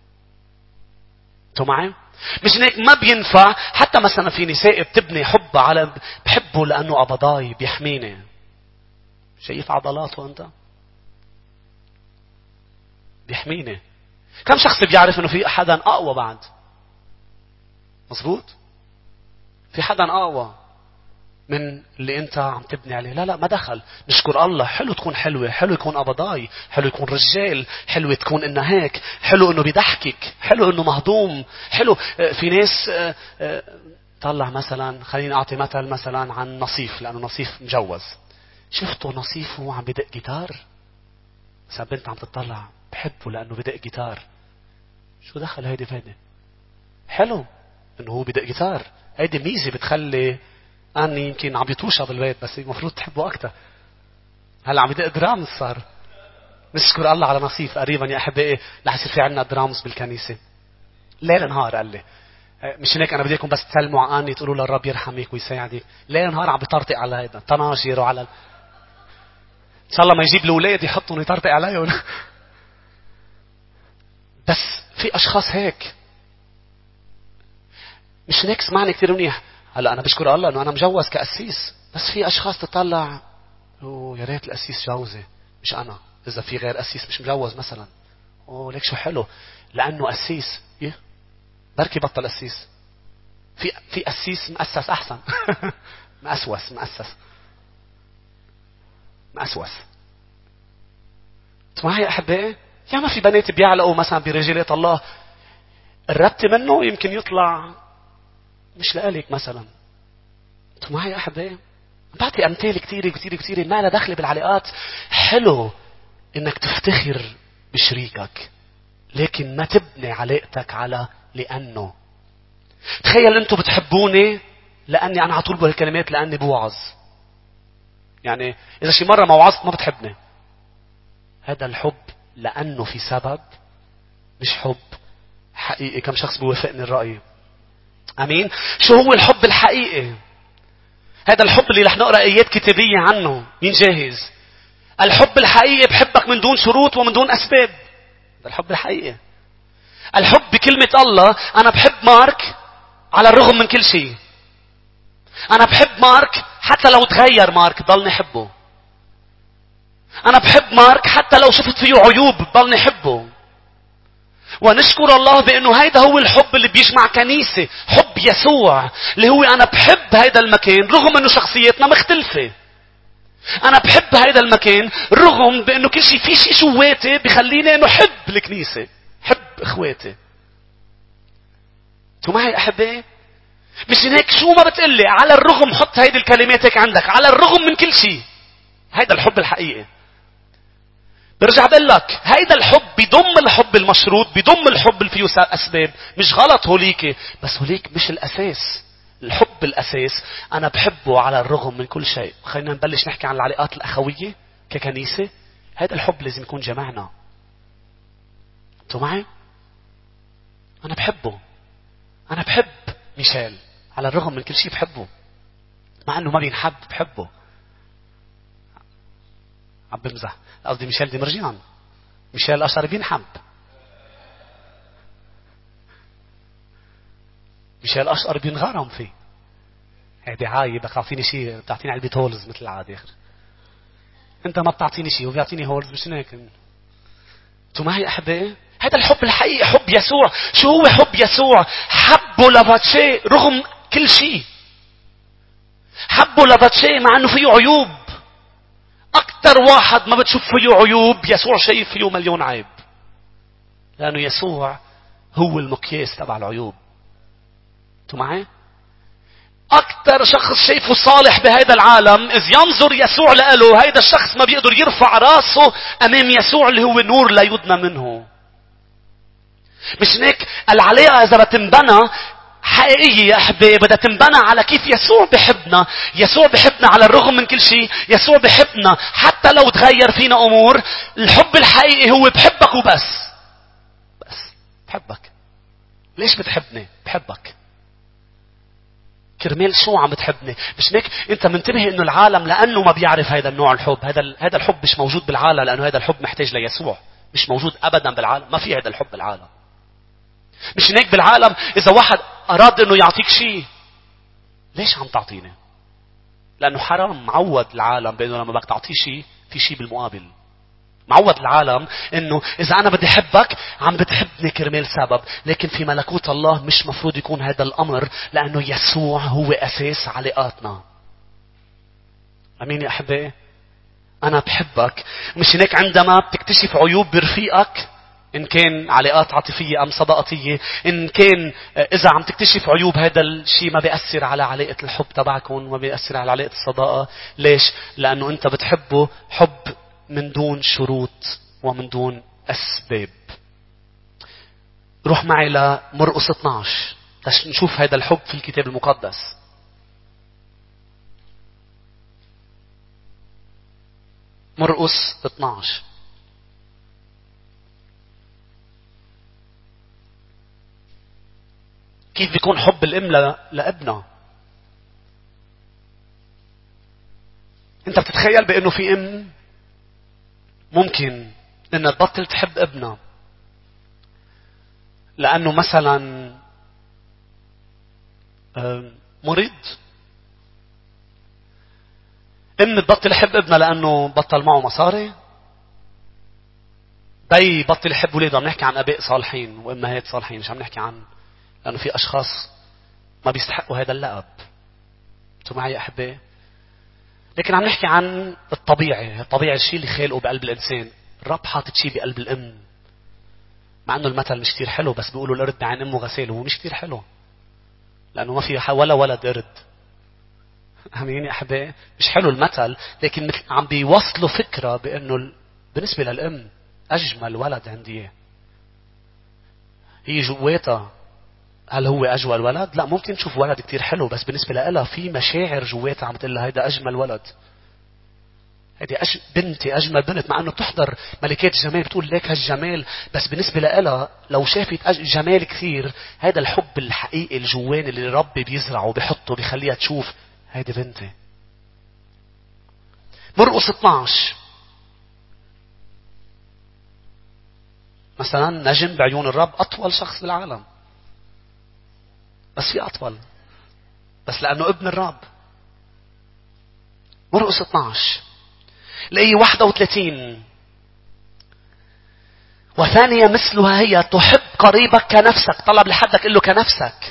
انتوا معي؟ مش هيك ما بينفع. حتى مثلا في نساء بتبني حب على بحبه لأنه أبضاي بيحميني. شايف عضلاته أنت؟ بيحميني. كم شخص بيعرف إنه في أحدا أقوى بعد؟ مظبوط؟ في حدا أقوى من اللي أنت عم تبني عليه. لا ما دخل. نشكر الله. حلو تكون حلوة، حلو يكون قبضاي، حلو يكون رجال، حلو تكون إنه هيك، حلو إنه بيضحكك، حلو إنه مهضوم، حلو. في ناس طلع مثلا، خليني أعطي مثلا عن نصيف، لأنه نصيف مجوز. شفتوا نصيف وهو عم بدق جيتار؟ بس بنت عم تطلع بحبه لأنه بدق جيتار. شو دخل هيدي فهيدي؟ حلو إنه هو بدق جيتار. هيدي ميزة بتخلي أني يمكن عم يطوشها بالبيت، بس المفروض تحبه أكتر. هلا عم يدق درامز صار. نشكر الله على نصيف. قريبا يا أحبائي رح يصير في عنا درامز بالكنيسة ليل نهار. قال لي مش هيك أنا بدي لكم بس تسلموا على أني تقولوا للرب يرحمك ويساعدك. ليل نهار عم بيطرطق على هيدا طناجر وعلى إن شاء الله ما يجيب الأولاد يحطهم يطرطق عليهم. بس في أشخاص هيك. مش هيك سمعني كثير منيح. هلا أنا بشكر الله إنه أنا مجوز كأسيس، بس في أشخاص تطلع يا ريت الأسيس جوزي مش أنا. إذا في غير أسيس مش مجوز مثلا، ليك شو حلو لأنه أسيس. بركي بطل أسيس. في أسيس مؤسس أحسن. مؤسس معي يا أحبائي. يا ما في بنات بيعلقوا مثلا برجالات الله، قربت منه يمكن يطلع مش لقالك مثلا. معي يا أحبائي. بعطي أمثال كتير ما لها دخل بالعلاقات. حلو إنك تفتخر بشريكك، لكن ما تبني علاقتك على لأنه. تخيل أنتوا بتحبوني لأني أنا عطول بهالكلمات لأني بوعظ. يعني إذا شي مرة ما وعظت ما بتحبني. هذا الحب لأنه في سبب، مش حب حقيقي. كم شخص بيوافقني الرأي؟ أمين. شو هو الحب الحقيقي؟ هذا الحب اللي رح نقرأ آيات كتابية عنه. مين جاهز؟ الحب الحقيقي بحبك من دون شروط ومن دون أسباب. هذا الحب الحقيقي. الحب بكلمة الله. أنا بحب مارك على الرغم من كل شيء. أنا بحب مارك حتى لو تغير مارك ضلني حبه. أنا بحب مارك حتى لو شفت فيه عيوب ضلني حبه. ونشكر الله بأنه هيدا هو الحب اللي بيجمع كنيسة. حب يسوع اللي هو أنا بحب هيدا المكان رغم أنه شخصيتنا مختلفة. أنا بحب هيدا المكان رغم بأنه كل شيء في شيء جواتي بخليني أنه حب الكنيسة، حب إخواتي. انتوا معي أحبائي؟ مش هيك شو ما بتقلي على الرغم. حط هيدي الكلمات هيك عندك. على الرغم من كل شيء. هيدا الحب الحقيقي. برجع بقول لك هيدا الحب بيضم الحب المشروط، بيضم الحب اللي فيه أسباب. مش غلط هوليك، بس هوليك مش الأساس. الحب الأساس أنا بحبه على الرغم من كل شيء. خلينا نبلش نحكي عن العلاقات الأخوية ككنيسة. هيدا الحب لازم يكون جمعنا. انتوا معي؟ أنا بحبه. أنا بحب ميشيل على الرغم من كل شيء بحبه. مع أنه ما بينحب بحبه. عم بمزح. قصدي ميشيل دي مرجان. ميشيل أشهر بينحب. ميشيل أشقر بينغرم فيه. هيدي عايب. بدك تعطيني شيء، بتعطيني علبة هولز مثل العادة آخر. أنت ما بتعطيني شيء وبيعطيني هولز. مش هيك؟ أنتوا معي أحبائي؟ هذا الحب الحقيقي. حب يسوع. شو هو حب يسوع؟ حبه لباتشي رغم كل شيء. حبه لباتشي مع أنه فيه عيوب. أكتر واحد ما بتشوف فيه عيوب يسوع شايف فيه مليون عيب. لأنه يسوع هو المقياس تبع العيوب. أنتوا معي؟ أكتر شخص شايفه صالح بهذا العالم إذ ينظر يسوع له، هيدا الشخص ما بيقدر يرفع راسه أمام يسوع اللي هو نور لا يدنى منه. مش هيك العلاقة إذا بتنبنى حقيقية يا أحبابي بدها تنبنى على كيف يسوع بحبنا. يسوع بحبنا على الرغم من كل شيء. يسوع بحبنا حتى لو تغير فينا أمور. الحب الحقيقي هو بحبك وبس. بس بحبك. ليش بتحبني؟ بحبك. كرمال شو عم بتحبني؟ مش هيك انت منتبه انه العالم لانه ما بيعرف هذا النوع الحب. هذا الحب مش موجود بالعالم لانه هذا الحب محتاج ليسوع. مش موجود ابدا بالعالم. ما في هذا الحب بالعالم. مش هيك بالعالم اذا واحد اراد انه يعطيك شيء، ليش عم تعطيني؟ لأنه حرام معود العالم بأنه لما بدك تعطيه شيء في شيء بالمقابل. معود العالم انه اذا انا بدي احبك عم بتحبني كرمال سبب، لكن في ملكوت الله مش مفروض يكون هذا الامر، لانه يسوع هو اساس علاقاتنا. امين يا احبائي؟ انا بحبك، مش هيك عندما بتكتشف عيوب برفيقك، ان كان علاقات عاطفيه ام صداقاتيه، ان كان اذا عم تكتشف عيوب، هذا الشيء ما بيأثر على علاقه الحب تبعكم وما بيأثر على علاقه الصداقه. ليش؟ لانه انت بتحبه حب من دون شروط ومن دون أسباب. روح معي لمرقس 12 نشوف هذا الحب في الكتاب المقدس. مرقس 12. كيف بيكون حب الأم لابنها؟ انت بتتخيل بأنه في أم ممكن انها تبطل تحب ابنها لانه مثلا مريض؟ ام تبطل يحب ابنها لانه بطل معه مصاري؟ بي بطل يحب ولاده. عم نحكي عن اباء صالحين وامهات صالحين، مش عم نحكي عن، لانه في اشخاص ما بيستحقوا هذا اللقب. انتوا معي يا احبائي؟ لكن عم نحكي عن الطبيعي. الطبيعي الشيء اللي خالقه بقلب الانسان. الرب حاطط شيء بقلب الام، مع انه المثل مش كتير حلو، بس بيقولوا القرد بعين امه غسيل. هو مش كتير حلو لانه ما في ولا ولد قرد. امين يا احبائي؟ مش حلو المثل، لكن عم بيوصلوا فكره بانه بالنسبه للام اجمل ولد عندي هي جواتها. هل هو اجمل ولد؟ لا، ممكن تشوف ولد كتير حلو، بس بالنسبه لها في مشاعر جواتها عم تقول لها هيدا اجمل ولد، هيدي بنتي اجمل بنت. مع انه بتحضر ملكات الجمال بتقول ليك هالجمال، بس بالنسبه لها لو شافت جمال كثير، هذا الحب الحقيقي الجواني اللي ربي بيزرعه بيحطه بيخليها تشوف هيدي بنتي. مرقس 12 مثلا، نجم بعيون الرب اطول شخص بالعالم، بس في اطول، بس لانه ابن الرب. مرقس 12 الآية 31: وثانية مثلها هي تحب قريبك كنفسك. طلب لحدك قل له كنفسك.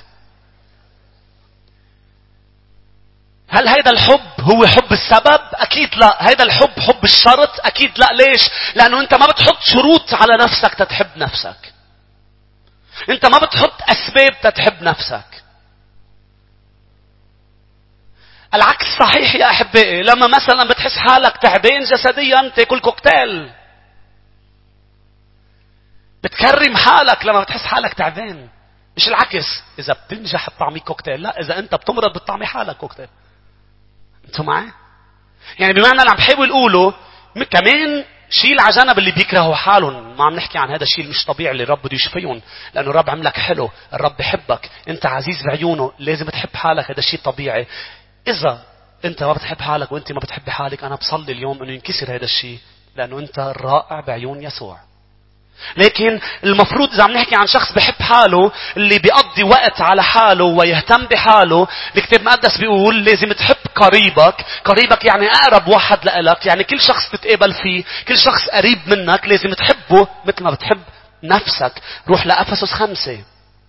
هل هيدا الحب هو حب السبب؟ أكيد لا. هيدا الحب حب الشرط؟ أكيد لا. ليش؟ لأنه أنت ما بتحط شروط على نفسك تتحب نفسك. أنت ما بتحط أسباب تتحب نفسك. العكس صحيح يا أحبائي. لما مثلا بتحس حالك تعبان جسديا تاكل كوكتيل. بتكرم حالك لما بتحس حالك تعبان، مش العكس. إذا بتنجح بطعمي كوكتيل، لا، إذا أنت بتمرض بتطعمي حالك كوكتيل. أنتوا معي؟ يعني بمعنى اللي عم بحاول أقوله كمان شيل على جنب اللي بيكرهوا حالهم. ما عم نحكي عن هذا الشيء مش طبيعي اللي الرب بده يشفيهم، لأنه الرب عملك حلو، الرب بحبك، أنت عزيز بعيونه، لازم تحب حالك. هذا الشيء طبيعي. إذا أنت ما بتحب حالك وأنت ما بتحبي حالك، أنا بصلي اليوم إنه ينكسر هذا الشيء، لأنه أنت رائع بعيون يسوع. لكن المفروض إذا عم نحكي عن شخص بحب حاله، اللي بيقضي وقت على حاله ويهتم بحاله، الكتاب المقدس بيقول لازم تحب قريبك. قريبك يعني أقرب واحد لإلك، يعني كل شخص تتقابل فيه، كل شخص قريب منك لازم تحبه مثل ما بتحب نفسك. روح لأفسس 5.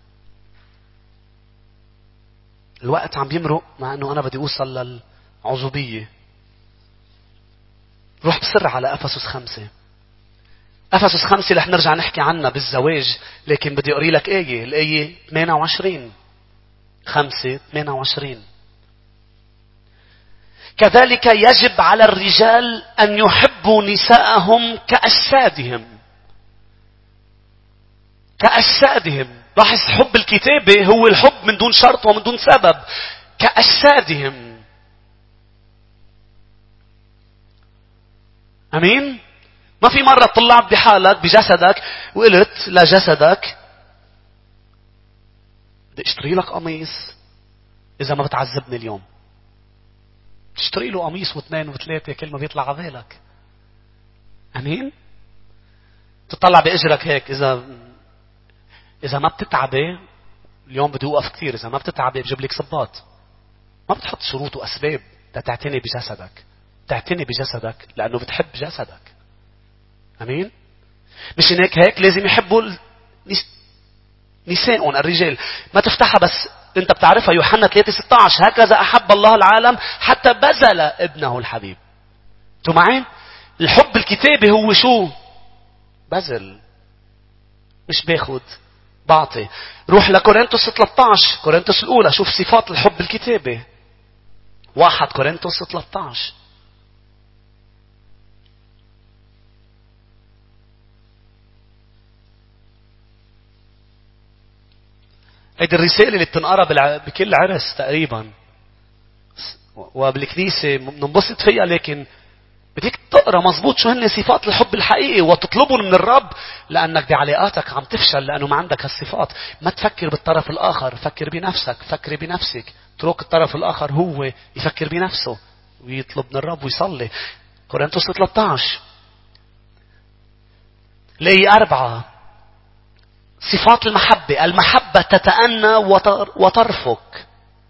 الوقت عم بيمرق مع أنه أنا بدي أوصل للعزوبية. روح بسرعة على أفسس 5. أفسس 5 رح نرجع نحكي عنها بالزواج، لكن بدي أقري لك آية، الآية 28. 5:28: كذلك يجب على الرجال أن يحبوا نساءهم كأجسادهم. كأجسادهم. لاحظ حب الكتابة هو الحب من دون شرط ومن دون سبب. كأجسادهم. أمين؟ ما في مرة طلعت بحالك بجسدك وقلت لجسدك بدي اشتري لك قميص إذا ما بتعذبني اليوم. تشتري له قميص واثنين وثلاثة كل ما بيطلع على بالك. أمين؟ تطلع بإجرك هيك. إذا ما بتتعبي اليوم بدي أوقف كثير، إذا ما بتتعبي بجيب لك صباط. ما بتحط شروط وأسباب. تعتني بجسدك. تعتني بجسدك لأنه بتحب جسدك. أمين. مش هيك لازم يحبوا نساء الرجال. ما تفتحها بس انت بتعرفها. يوحنا 3:16 هكذا أحب الله العالم حتى بذل ابنه الحبيب. انتوا معي؟ الحب الكتابي هو شو؟ بذل، مش باخد، بعطي. روح لكورنثوس 13، كورنثوس الأولى، شوف صفات الحب الكتابي. 1 كورنثوس 13. هيدي الرسالة اللي بتنقرا بكل عرس تقريبا، وبالكنيسة بننبسط فيها، لكن بدك تقرا مزبوط شو هن صفات الحب الحقيقي وتطلبهم من الرب، لأنك بعلاقاتك عم تفشل لأنه ما عندك هالصفات. ما تفكر بالطرف الآخر، فكر بنفسك، فكري بنفسك. اترك الطرف الآخر هو يفكر بنفسه ويطلب من الرب ويصلي. كورنثوس 13 لي 4. صفات المحبة. المحبة تتأنى وترفق.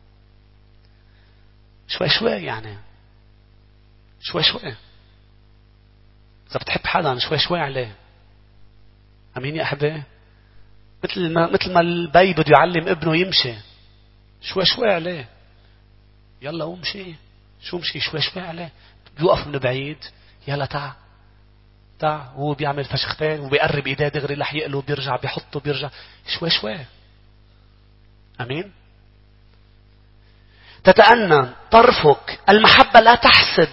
شوي شوي يعني، شوي شوي. إذا بتحب حدا شوي شوي عليه. أمين يا أحبائي. مثل ما البي بده يعلم ابنه يمشي، شوي شوي عليه. يلا ومشي. شو مشي؟ شوي شوي عليه. بيوقف من بعيد، يلا تعا هو بيعمل فشختين وبيقرب ايديه دغري رح يقله، بيرجع بيحطه، بيرجع شوي شوي. امين. تتأنى، ترفق. المحبة لا تحسد.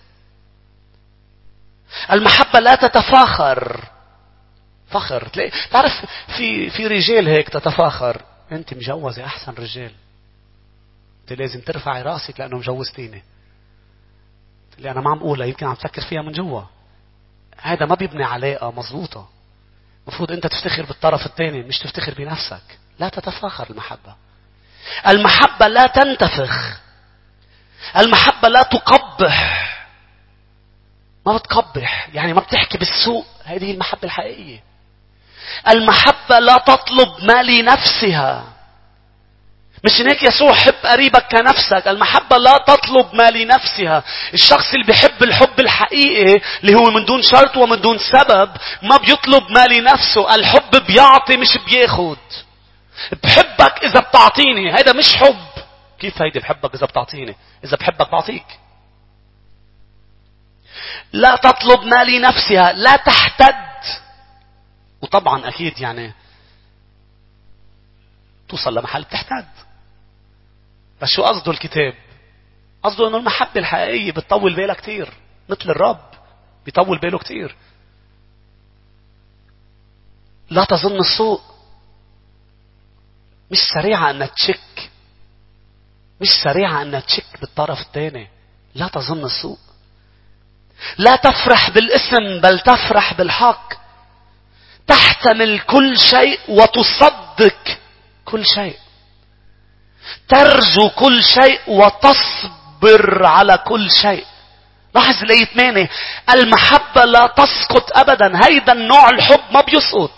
المحبة لا تتفاخر. فخر. تعرف في رجال هيك تتفاخر. انت مجوزة احسن رجال، انت لازم ترفعي راسك لانه مجوزتيني. اللي انا ما عم اقولها، يمكن عم تفكر فيها من جوا. هذا ما بيبني علاقة مضبوطة. مفروض انت تفتخر بالطرف الثاني، مش تفتخر بنفسك. لا تتفاخر. المحبة لا تنتفخ. المحبة لا تقبح. ما بتقبح يعني ما بتحكي بالسوء. هذه المحبة الحقيقية. المحبة لا تطلب ما لنفسها. مش هيك يسوع حب قريبك كنفسك. المحبة لا تطلب ما لنفسها. الشخص اللي بيحب الحب الحقيقي اللي هو من دون شرط ومن دون سبب ما بيطلب ما لنفسه. الحب بيعطي مش بياخد. بحبك إذا بتعطيني. هذا مش حب. كيف هيدي بحبك إذا بتعطيني؟ إذا بحبك بعطيك. لا تطلب ما لنفسها. لا تحتد. وطبعا أكيد يعني توصل لمحل تحتد. بس شو قصده الكتاب؟ قصده انه المحبة الحقيقية بتطول بالها كتير. مثل الرب بيطول باله كتير. لا تظن السوء. مش سريعة انها تشك. مش سريعة انها تشك بالطرف الثاني. لا تظن السوء. لا تفرح بالاسم بل تفرح بالحق. تحتمل كل شيء وتصدق كل شيء. ترجو كل شيء وتصبر على كل شيء. لاحظ الآية 8. المحبة لا تسقط أبدا. هيدا النوع الحب ما بيسقط.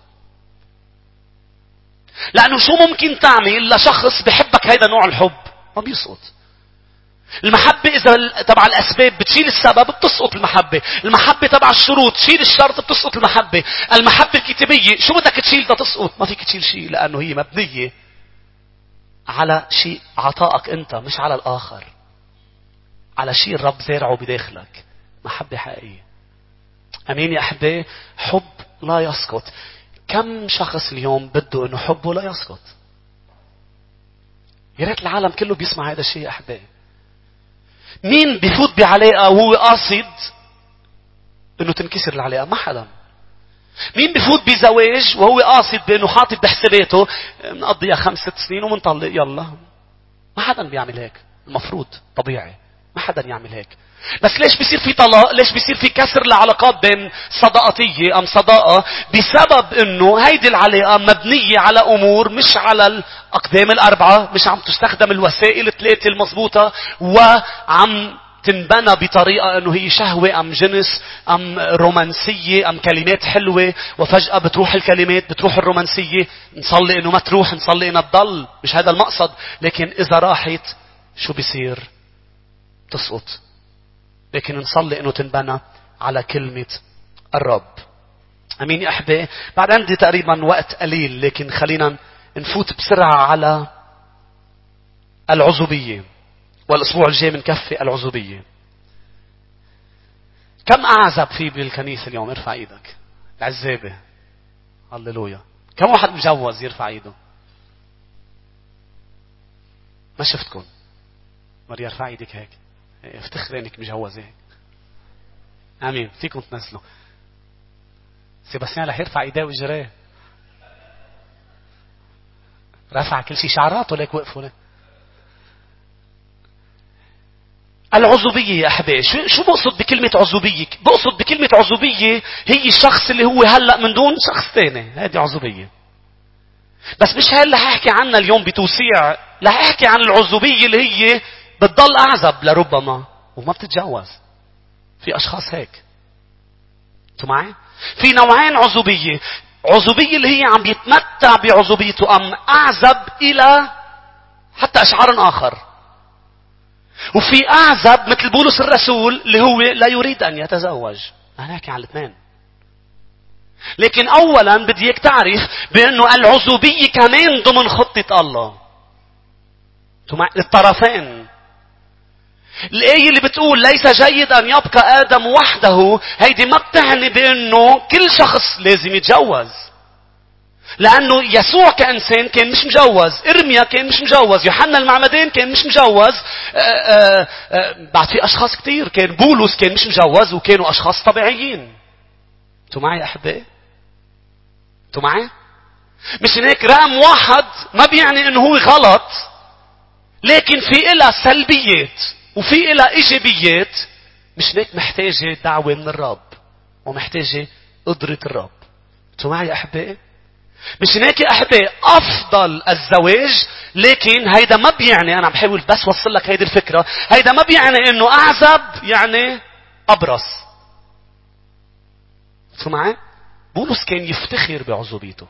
لأنه شو ممكن تعمل لشخص بحبك هيدا نوع الحب؟ ما بيسقط. المحبة إذا تبع الأسباب بتشيل السبب بتسقط المحبة. المحبة تبع الشروط تشيل الشرط بتسقط المحبة. المحبة الكتابية شو بدك تشيل تسقط؟ ما فيك تشيل شيء لأنه هي مبنية على شيء عطائك أنت مش على الآخر. على شيء الرب زارعه بداخلك. محبة حقيقية. أمين يا أحبائي. حب لا يسقط. كم شخص اليوم بده أنه حبه لا يسقط؟ يا ريت العالم كله بيسمع هذا الشيء يا أحبائي. مين بيفوت بعلاقة وهو قاصد أنه تنكسر العلاقة؟ ما حدا. مين بيفوت بزواج وهو قاصد بأنه حاطط بحساباته نقضيها 5-6 سنين ومنطلق يلا؟ ما حدا بيعمل هيك. المفروض طبيعي ما حدا يعمل هيك. بس ليش بيصير في طلاق؟ ليش بيصير في كسر العلاقات بين صداقتية أم صداقة؟ بسبب انه هيدي العلاقة مبنية على امور مش على الاقدام الاربعة. مش عم تستخدم الوسائل الثلاثة المضبوطة، وعم تنبنى بطريقة انه هي شهوة ام جنس ام رومانسية ام كلمات حلوة، وفجأة بتروح الكلمات بتروح الرومانسية. نصلي انه ما تروح، نصلي انها تضل. مش هذا المقصد. لكن اذا راحت شو بيصير؟ تسقط، لكن نصلي انه تنبنى على كلمة الرب. امين يا احبائي. بعد عندي تقريبا وقت قليل، لكن خلينا نفوت بسرعة على العزوبية، والاسبوع الجاي بنكفي العزوبية. كم اعزب في بالكنيسة اليوم؟ ارفع ايدك. العزابة. هللويا. كم واحد مجوز؟ يرفع ايده. ما شفتكم. مريا ارفع ايدك هيك. افتخر انك مجوزة هيك. امين. فيكم تنزلوا. سيباستيان رح يرفع ايديه وجريه. رفع كل شيء شعراته ليك وقفوا لك. العزوبية يا أحبائي، شو بقصد بكلمة عزوبية؟ بقصد بكلمة عزوبية هي الشخص اللي هو هلأ من دون شخص ثاني. هذه عزوبية. بس مش هاي اللي هحكي عنها اليوم بتوسيع. اللي هحكي عن العزوبية اللي هي بتضل أعزب لربما وما بتتجوز. في أشخاص هيك. انتوا معي؟ في نوعين عزوبية. عزوبية اللي هي عم بيتمتع بعزوبيته، أم أعزب إلى حتى أشعار آخر. وفي أعزب مثل بولس الرسول اللي هو لا يريد أن يتزوج. أنا أحكي عن الاثنين. لكن أولا بدي إياك تعرف بأنه العزوبية كمان ضمن خطة الله. الطرفين. الآية اللي بتقول ليس جيد أن يبقى آدم وحده، هيدي ما بتعني بأنه كل شخص لازم يتجوز. لأنه يسوع كإنسان كان مش مجوز، إرميا كان مش مجوز، يوحنا المعمدان كان مش مجوز. بعد في أشخاص كتير. كان بولس كان مش مجوز وكانوا أشخاص طبيعيين. انتوا معي يا أحبائي؟ انتوا معي؟ مش هيك رقم واحد ما بيعني انه هو غلط، لكن في إلها سلبيات وفي إلها إيجابيات. مش هيك محتاجة دعوة من الرب ومحتاجة قدرة الرب. انتوا معي يا أحبائي؟ مش هيك يا أحبائي أفضل الزواج، لكن هيدا ما بيعني، أنا بحاول بس وصل لك هيدي الفكرة، هيدا ما بيعني إنه أعزب يعني أبرص. انتوا معي؟ بولس كان يفتخر بعزوبيته.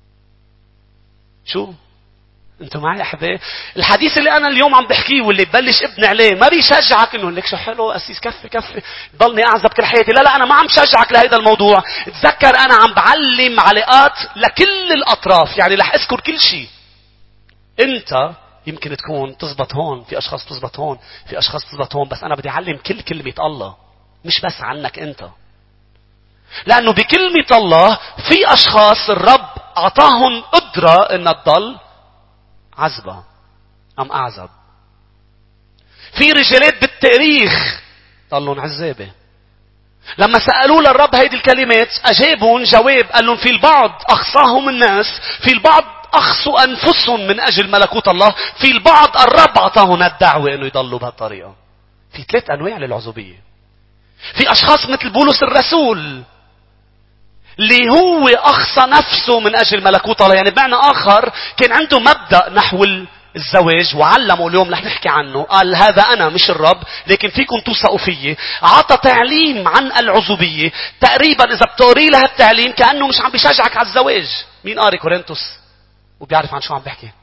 شو؟ انتوا معي يا أحبائي؟ الحديث اللي أنا اليوم عم بحكيه واللي ببلش ابني عليه ما بيشجعك إنه لك شو حلو أسيس كفي ضلني أعزب كل حياتي. لا أنا ما عم شجعك لهذا الموضوع. تذكر أنا عم بعلم علاقات لكل الأطراف، يعني رح أذكر كل شيء. أنت يمكن تكون تزبط هون، في أشخاص تزبط هون، في أشخاص تزبط هون، بس أنا بدي أعلم كل كلمة الله، مش بس عنك أنت. لأنه بكلمة الله في أشخاص الرب أعطاهم قدرة إن تضل عزبة أم أعزب. في رجالات بالتاريخ ضلوا عزابة. لما سألوا للرب هيدي الكلمات أجابون جواب قال لهم في البعض أخصاهم الناس، في البعض أخصوا أنفسهم من أجل ملكوت الله، في البعض الرب أعطاهم الدعوة أنه يضلوا بهالطريقة. في 3 أنواع للعزوبية. في أشخاص مثل بولس الرسول اللي هو أخصى نفسه من أجل ملكوت الله، يعني بمعنى آخر كان عنده مبدأ نحو الزواج وعلمه. اليوم رح نحكي عنه. قال هذا أنا مش الرب، لكن فيكم توثقوا فيي. عطى تعليم عن العزوبية. تقريبا إذا بتقري لها التعليم كأنه مش عم بيشجعك على الزواج. مين قاري كورنثوس وبيعرف عن شو عم بحكي؟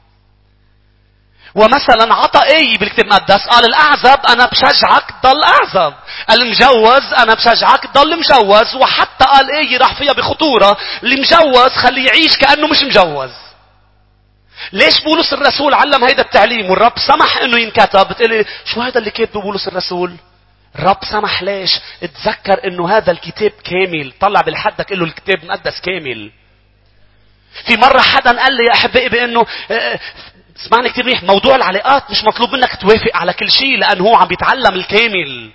ومثلا عطى آية بالكتاب المقدس قال الأعزب أنا بشجعك ضل أعزب، المجوز أنا بشجعك ضل مجوز، وحتى قال آية راح فيها بخطورة اللي مجوز خليه يعيش كأنه مش مجوز. ليش بولس الرسول علم هيدا التعليم والرب سمح انه ينكتب؟ بتقولي شو هذا اللي كاتبه بولس الرسول؟ الرب سمح ليش؟ اتذكر انه هذا الكتاب كامل. طلع بالحدك قل له الكتاب مقدس كامل. في مرة حدا قال لي يا أحبائي بأنه اسمعني كتير منيح، موضوع العلاقات مش مطلوب منك توافق على كل شيء لأنه هو عم بيتعلم الكامل.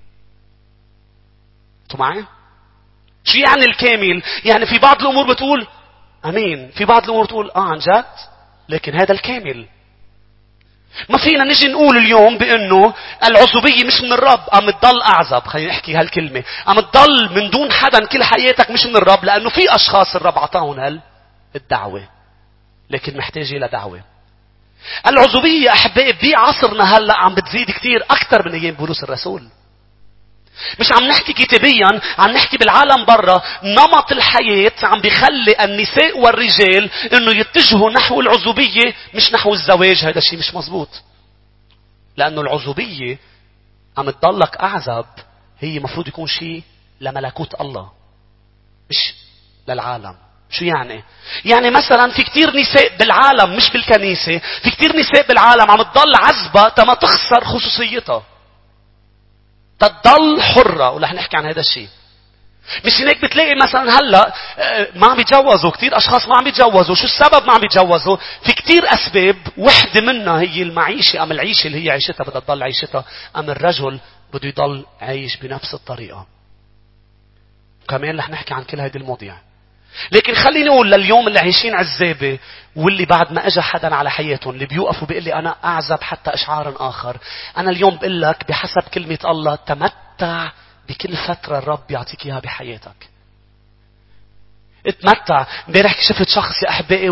انتوا معي؟ شو يعني الكامل؟ يعني في بعض الأمور بتقول أمين، في بعض الأمور بتقول عن جد، لكن هذا الكامل. ما فينا نجي نقول اليوم بأنه العزوبية مش من الرب، أم تضل أعزب. خلينا نحكي هالكلمة، أم تضل من دون حدا كل حياتك مش من الرب، لأنه في أشخاص الرب عطاهم الدعوة، لكن محتاج إلى دعوة. العزوبية يا أحبائي بعصرنا هلأ عم بتزيد كتير أكتر من أيام بولس الرسول. مش عم نحكي كتابيا، عم نحكي بالعالم برا. نمط الحياة عم بيخلي النساء والرجال انه يتجهوا نحو العزوبية مش نحو الزواج. هذا الشيء مش مزبوط، لأنه العزوبية عم تضلك أعزب، هي مفروض يكون شيء لملكوت الله مش للعالم. شو يعني؟ يعني مثلا في كتير نساء بالعالم مش بالكنيسة، في كتير نساء بالعالم عم تضل عزبة تما تخسر خصوصيتها، تضل حرة. ورح نحكي عن هذا الشيء. مش هيك بتلاقي مثلا هلا ما عم يتجوزوا كتير اشخاص، ما عم يتجوزوا. شو السبب ما عم يتجوزوا؟ في كتير اسباب، وحده منها هي المعيشه، ام العيشه اللي هي عيشتها بدها تضل عيشتها، ام الرجل بده يضل عايش بنفس الطريقه. كمان رح نحكي عن كل هذه المواضيع. لكن خليني اقول لليوم اللي عايشين عزابه، واللي بعد ما اجى حدا على حياتهم اللي بيوقفوا بيقول لي انا اعزب حتى اشعار اخر، انا اليوم بقول لك بحسب كلمه الله تمتع بكل فتره الرب يعطيك اياها بحياتك. اتمتع. امبارح شفت شخص يا احبائي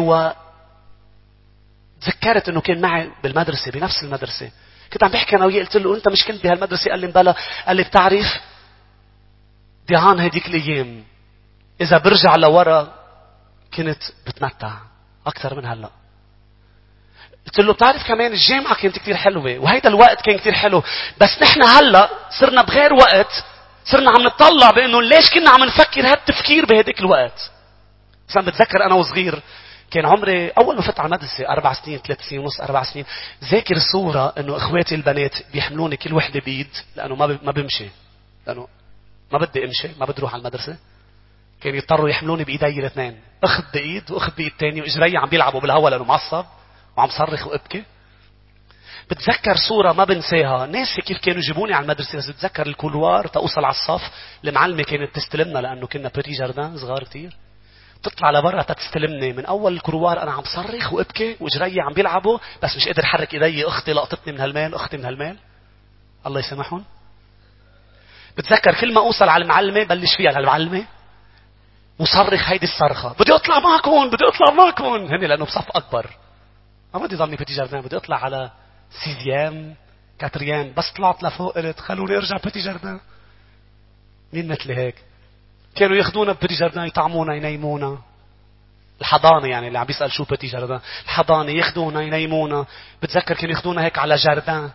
وتذكرت انه كان معي بالمدرسه، بنفس المدرسه. كنت عم بحكي انا وياه، قلت له انت مش كنت بهالمدرسه؟ قال لي مبلا. قال لي بتعرف ديان هديك الايام اذا برجع لورا كنت بتمتع اكثر من هلا. قلت له بتعرف كمان الجامعه كانت كثير حلوه، وهيدا الوقت كان كثير حلو، بس نحن هلا صرنا بغير وقت، صرنا عم نطلع بانه ليش كنا عم نفكر هالتفكير بهديك الوقت. بس أنا بتذكر أنا وصغير كان عمري أول ما فت على المدرسة 4 سنين 3 سنين ونص 4 سنين، ذاكر الصورة إنه إخواتي البنات بيحملوني كل وحدة بيد، لأنه ما بمشي، لأنه ما بدي أمشي، ما بدي أروح على المدرسة. كان يضطروا يحملوني بإيدي الاثنين، أخذ بإيد وأخذ بإيد تاني، وإجري عم بيلعبوا بالهواء لأنه معصب وعم صرخ وأبكي. بتذكر صورة ما بنساها، ناسي كيف كانوا يجيبوني على المدرسة. بس بتذكر الكولوار تأوصل على الصف، المعلمة كانت تستلمنا لأنه كنا بيتي جاردان صغار كتير، تطلع لبرا تستلمني من اول الكروار، انا عم صرخ وابكي واجري عم بيلعبوا، بس مش قادر احرك ايدي. اختي لقطتني من هالمال، اختي من هالمال، الله يسامحهم. بتذكر كل ما اوصل على المعلمه بلش فيها المعلمه وصرخ هيدي الصرخه، بدي اطلع معكم بدي اطلع معكم، هني لانه بصف اكبر، ما بدي ضلني بيتي جاردان، بدي اطلع على سيزيام كاتريام. بس طلعت لفوق قلت خلوني ارجع بيتي جاردان. مين مثلي هيك؟ كانوا ياخذونا بيتي جاردان يطعمونا ينيمونا، الحضانة يعني اللي عم بيسأل شو بيتي جاردان، الحضانة ياخذونا ينيمونا. بتذكر كانوا ياخذونا هيك على جاردان.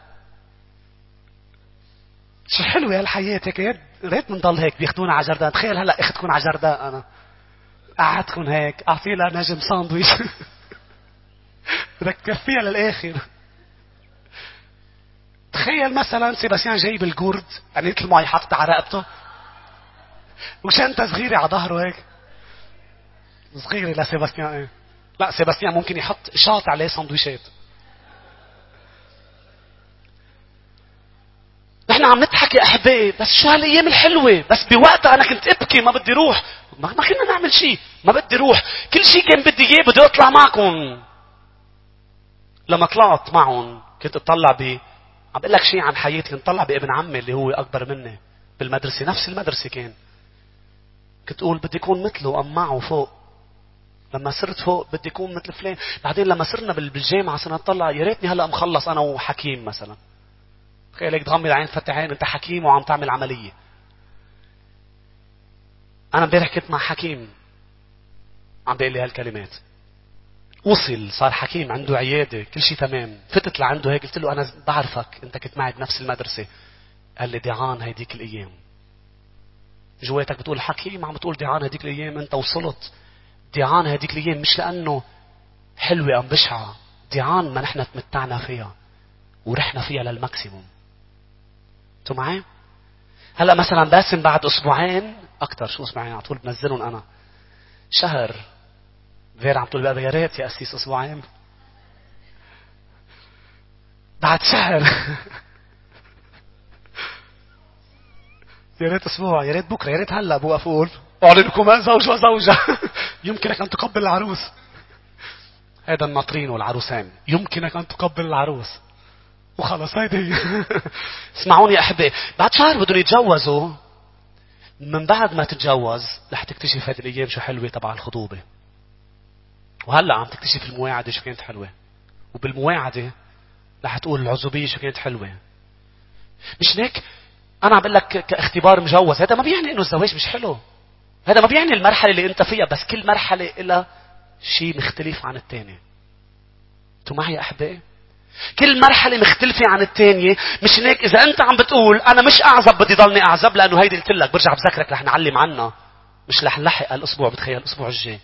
شو حلوة هالحياة هيك، يا ريت بنضل هيك بياخذونا على جاردان. تخيل هلا اختكم على جاردان، انا قعدتكم هيك اعطي لها نجم ساندويش بدك تكفيها للاخر. تخيل مثلا سيباستيان جايب الجورد يعني المي حاططها على رقبته وشنطة صغيرة على ظهره هيك صغيرة لسيباستيان. ايه لا سيباستيان ممكن يحط شاط عليه سندويشات. نحن عم نضحك يا احبائي، بس شو هالايام الحلوه. بس بوقتها انا كنت ابكي، ما بدي روح، ما كنا نعمل شيء، ما بدي روح، كل شيء كان بدي اياه، بدي اطلع معكم. لما طلعت معهم كنت اطلع عم بقول لك شيء عن حياتي، كنت اطلع بابن عمي اللي هو اكبر مني بالمدرسه، نفس المدرسه كان. كنت اقول بدي اكون مثله ام معه فوق. لما صرت فوق بدي اكون مثل فلان. بعدين لما صرنا بالجامعه صرنا نطلع يا ريتني هلا مخلص انا وحكيم مثلا. تخيل هيك تغمض العين تفتح عين انت حكيم وعم تعمل عمليه. انا امبارح كنت مع حكيم عم بيقول لي هالكلمات، وصل صار حكيم عنده عياده كل شيء تمام. فتت لعنده هيك قلت له انا بعرفك انت كنت معي بنفس المدرسه. قال لي دعان هيديك الايام جواتك بتقول حكيم، عم بتقول دعان هيديك الايام. انت وصلت دعان هيديك الايام مش لانه حلوه ام بشعه، دعان ما نحن تمتعنا فيها ورحنا فيها للماكسيموم. انتوا معي؟ هلا مثلا باسم بعد اسبوعين اكثر، شو اسبوعين على طول بنزلهم انا شهر. فير عم تقول بقى يا ريت يا اسيس اسبوعين بعد شهر يا ريت اسبوع، يا ريت بكره، يا ريت هلا بوقف اقول اعلنكم زوج وزوجه يمكنك ان تقبل العروس. هذا الناطرين والعروسان، يمكنك ان تقبل العروس وخلص هيدي اسمعوني يا احبائي، بعد شهر بدهم يتجوزوا. من بعد ما تتجوز رح تكتشف هذه الايام شو حلوه تبع الخطوبه. وهلا عم تكتشف المواعده شو كانت حلوه، وبالمواعده رح تقول العزوبيه شو كانت حلوه. مش هيك انا عم بقول لك كاختبار مجوز، هذا ما بيعني انه الزواج مش حلو، هذا ما بيعني المرحله اللي انت فيها، بس كل مرحله لها شيء مختلف عن الثاني. انتوا معي يا احبائي؟ كل مرحلة مختلفة عن التانية. مش هيك إذا أنت عم بتقول أنا مش أعزب بدي ضلني أعزب، لأنه هيدي قلت لك برجع بذكرك رح نعلم عنها، مش رح نلحق الأسبوع، بتخيل الأسبوع الجاي.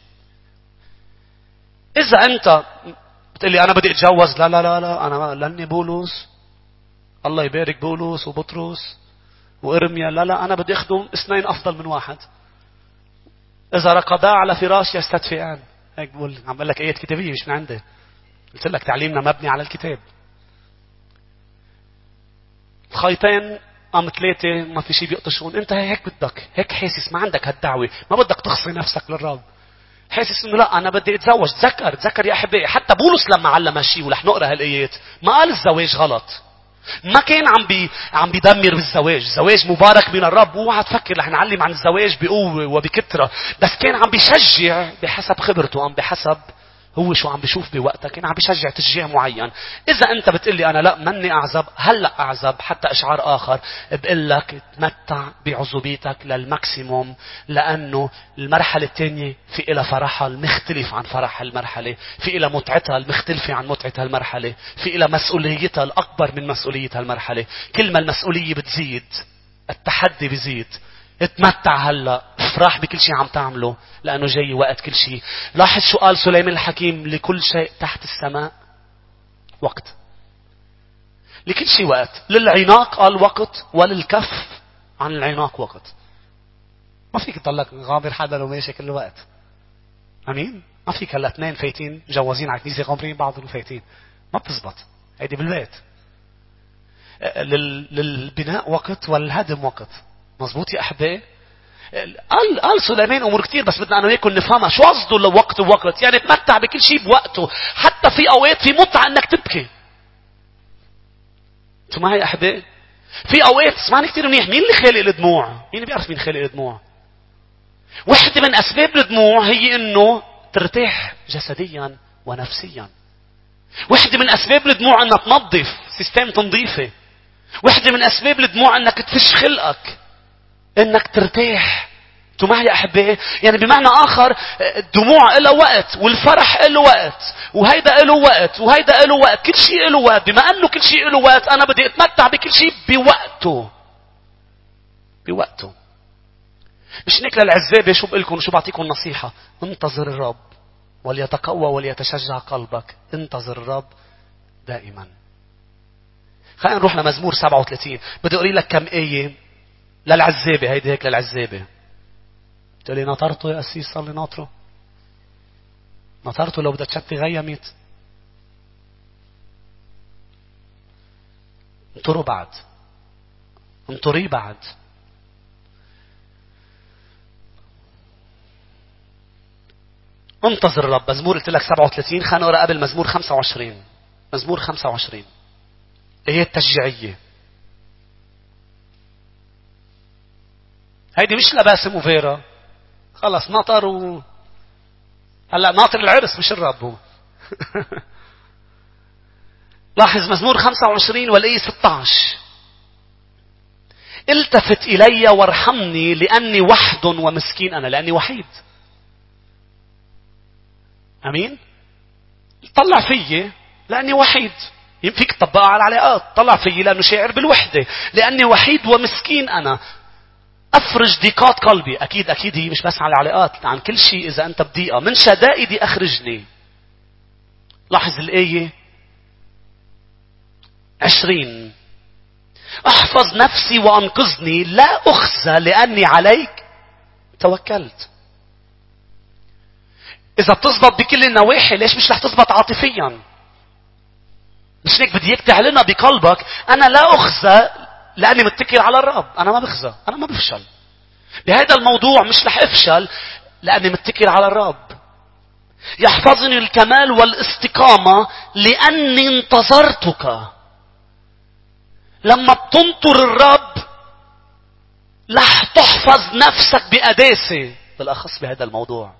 إذا أنت بتقلي أنا بدي أتجوز، لا لا لا لا، أنا لاني بولس، الله يبارك بولس وبطرس وإرميا، لا لا، أنا بدي أخدم اثنين أفضل من واحد. إذا رقدا على فراش يستدفئان، هيك بقول، عم بقول لك آيات كتابية مش من عندي. قلت لك تعليمنا مبني على الكتاب. الخيطين قام ثلاثة ما في شيء بيقطشون. انت هيك بدك، هيك حاسس، ما عندك هالدعوة، ما بدك تخصي نفسك للرب. حاسس انه لا انا بدي اتزوج. تذكر يا احبائي، حتى بولس لما علم هالشيء ورح نقرا هالايات ما قال الزواج غلط. ما كان عم بيدمر بالزواج. الزواج مبارك من الرب، اوعى تفكر رح نعلم عن الزواج بقوة وبكثرة، بس كان عم بيشجع بحسب خبرته، بحسب هو شو عم بيشوف بوقتها، كان عم بيشجع تشجيع معين. إذا أنت بتقلي أنا لا مني أعزب، هلأ أعزب، حتى إشعار آخر بقول لك تمتع بعزوبيتك للماكسيموم، لأنه المرحلة الثانية في إلى فرحها المختلف عن فرح المرحلة، في إلى متعتها المختلفة عن متعتها المرحلة، في إلى مسؤوليتها الأكبر من مسؤوليتها المرحلة. كل ما المسؤولية بتزيد التحدي بيزيد. اتمتع هلا، افرح بكل شيء عم تعمله، لأنه جاي وقت كل شيء. لاحظ شو قال سليمان الحكيم: لكل شيء تحت السماء وقت. لكل شيء وقت. للعناق قال وقت، وللكف عن العناق وقت. ما فيك تضلك غابر حدا لو ماشي كل وقت. امين. ما فيك هلا اثنين فايتين مجوزين على كنيسة غامرين بعضهم فايتين، ما بتزبط. هيدي بالبيت. للبناء وقت والهدم وقت. مزبوط يا أحبائي؟ قال سليمان أمور كتير، بس بدنا أنا وياكم نفهمها. شو قصده لو وقت ووقت؟ يعني تمتع بكل شيء بوقته. حتى في أوقات في متعة أنك تبكي. شو معي يا أحبائي؟ في أوقات، اسمعني كتير منيح، مين اللي خالق الدموع؟ مين بيعرف مين خالق الدموع؟ واحدة من أسباب الدموع هي أنه ترتاح جسديا ونفسيا. واحدة من أسباب الدموع أنها تنظف سيستم تنظيفي. واحدة من أسباب الدموع أنك تفش خلقك، انك ترتاح. انتوا معي يا احبائي؟ يعني بمعنى اخر الدموع له وقت، والفرح له وقت، وهيدا له وقت، وهيدا له وقت. كل شيء له وقت. بما انه كل شيء له وقت، انا بدي اتمتع بكل شيء بوقته. بوقته. مش هيك للعزابة شو بقول لكم، شو بعطيكم نصيحة: انتظر الرب وليتقوى وليتشجع قلبك. انتظر الرب دائما. خلينا نروح لمزمور 37. بدي اقول لك كم آية للعزابة. هيدي هيك للعزابة. تقول لي نطرته يا أسيس، صار لي ناطره. نطرته لو بدها تشتي غيمت. انطروا بعد. انطري بعد. انتظر الرب. مزمور قلت لك 37. خلينا نقرا قبل مزمور 25. مزمور 25 هي التشجيعية. هيدي مش لباسم وفيرا. خلص ناطر هلا ناطر العرس مش الرب هو. لاحظ مزمور 25 والآية 16: التفت إلي وارحمني لأني وحد ومسكين أنا. لأني وحيد. أمين. طلع فيي لأني وحيد. فيك تطبقها على العلاقات. طلع فيي لأنه شاعر بالوحدة. لأني وحيد ومسكين أنا. أفرج ضيقات قلبي. أكيد هي مش بس على العلاقات، عن كل شيء. إذا أنت بضيقة من شدائدي أخرجني. لاحظ الآية 20: احفظ نفسي وأنقذني، لا أخزى لأني عليك توكلت. إذا بتزبط بكل النواحي، ليش مش رح تزبط عاطفيا؟ مش هيك بدي اياك تعلنها بقلبك: أنا لا أخزى لأني متكل على الرب. أنا ما بخزى، أنا ما بفشل بهذا الموضوع. مش رح أفشل لأني متكل على الرب. يحفظني الكمال والاستقامة لأني انتظرتك. لما بتنطر الرب رح تحفظ نفسك بقداسة، بالأخص بهذا الموضوع.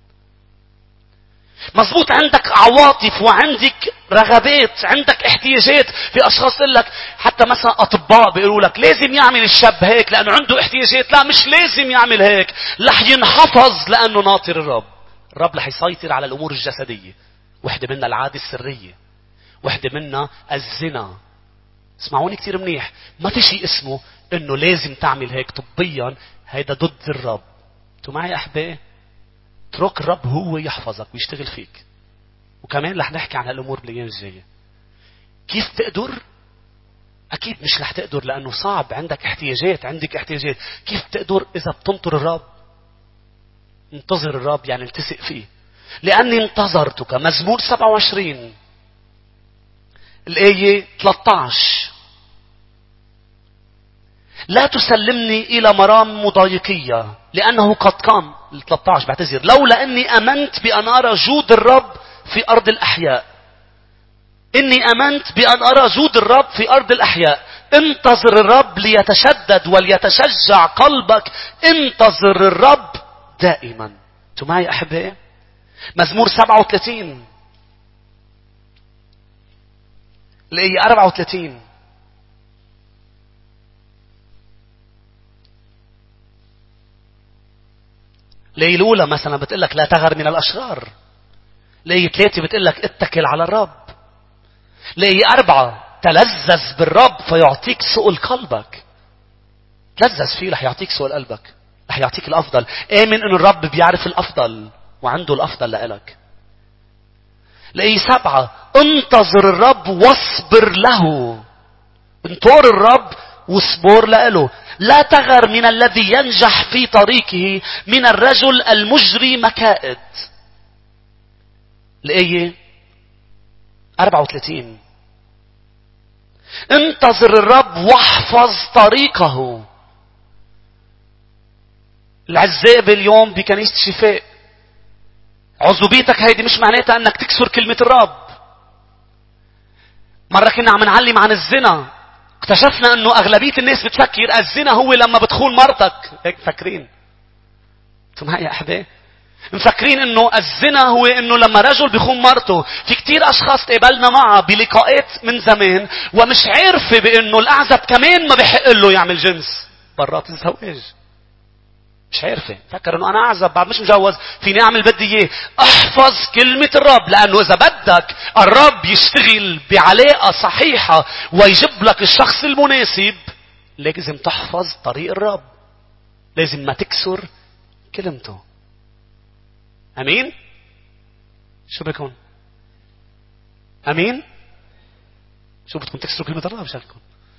مزبوط، عندك عواطف وعندك رغبات، عندك احتياجات. في أشخاص يقول لك، حتى مثلا أطباء بيقولوا لك لازم يعمل الشاب هيك لأنه عنده احتياجات. لا، مش لازم يعمل هيك. رح ينحفظ لأنه ناطر الرب. الرب رح يسيطر على الأمور الجسدية. واحدة منها العادة السرية. واحدة منها الزنا. اسمعوني كتير منيح، ما في شيء اسمه انه لازم تعمل هيك طبيا، هيدا ضد الرب. انتوا معي يا احبائي؟ اترك الرب هو يحفظك ويشتغل فيك. وكمان رح نحكي عن هالامور بالايام الجايه. كيف تقدر؟ اكيد مش رح تقدر لانه صعب، عندك احتياجات، عندك احتياجات. كيف تقدر؟ اذا بتنطر الرب. انتظر الرب يعني التصق فيه. لاني انتظرتك. مزمور 27 الآية 13. لا تسلمني إلى مرام مضايقية لأنه قد قام. 13 بعتذر. لولا أني أمنت بأن أرى جود الرب في أرض الأحياء. إني أمنت بأن أرى جود الرب في أرض الأحياء. انتظر الرب ليتشدد وليتشجع قلبك. انتظر الرب دائما. أنتوا معي أحبائي؟ مزمور 37 الآية 34. الآية الأولى مثلا بتقلك لا تغر من الأشرار. الآية 3 بتقلك اتكل على الرب. الآية 4 تلذذ بالرب فيعطيك سؤل قلبك. تلذذ فيه رح يعطيك سؤل قلبك، رح يعطيك الأفضل. آمن إن الرب بيعرف الأفضل وعنده الأفضل لإلك. الآية 7 انتظر الرب واصبر له. انطر الرب واصبر له. لا تغر من الذي ينجح في طريقه، من الرجل المجري مكائد. الآية 34 انتظر الرب واحفظ طريقه. العزاب اليوم بكنيسة شفاء، عزوبيتك هيدي مش معناتها انك تكسر كلمة الرب. مرة كنا عم نعلم عن الزنا، اكتشفنا انه اغلبية الناس بتفكر الزنا هو لما بتخون مرتك. هيك فاكرين؟ انتم معي يا احبائي؟ مفكرين انه الزنا هو انه لما رجل بيخون مرته. في كتير اشخاص تقابلنا معها بلقاءات من زمان ومش عارفة بانه الاعزب كمان ما بيحق له يعمل جنس برات الزواج. مش عارفة، فكر انه انا اعزب بعد مش مجوز فيني اعمل بدي اياه. احفظ كلمة الرب، لانه اذا بدك الرب يشتغل بعلاقة صحيحة ويجيب لك الشخص المناسب، لازم تحفظ طريق الرب. لازم ما تكسر كلمته. امين؟ شو بكون؟ امين؟ شو بدكم تكسروا كلمة الرب شكلكم؟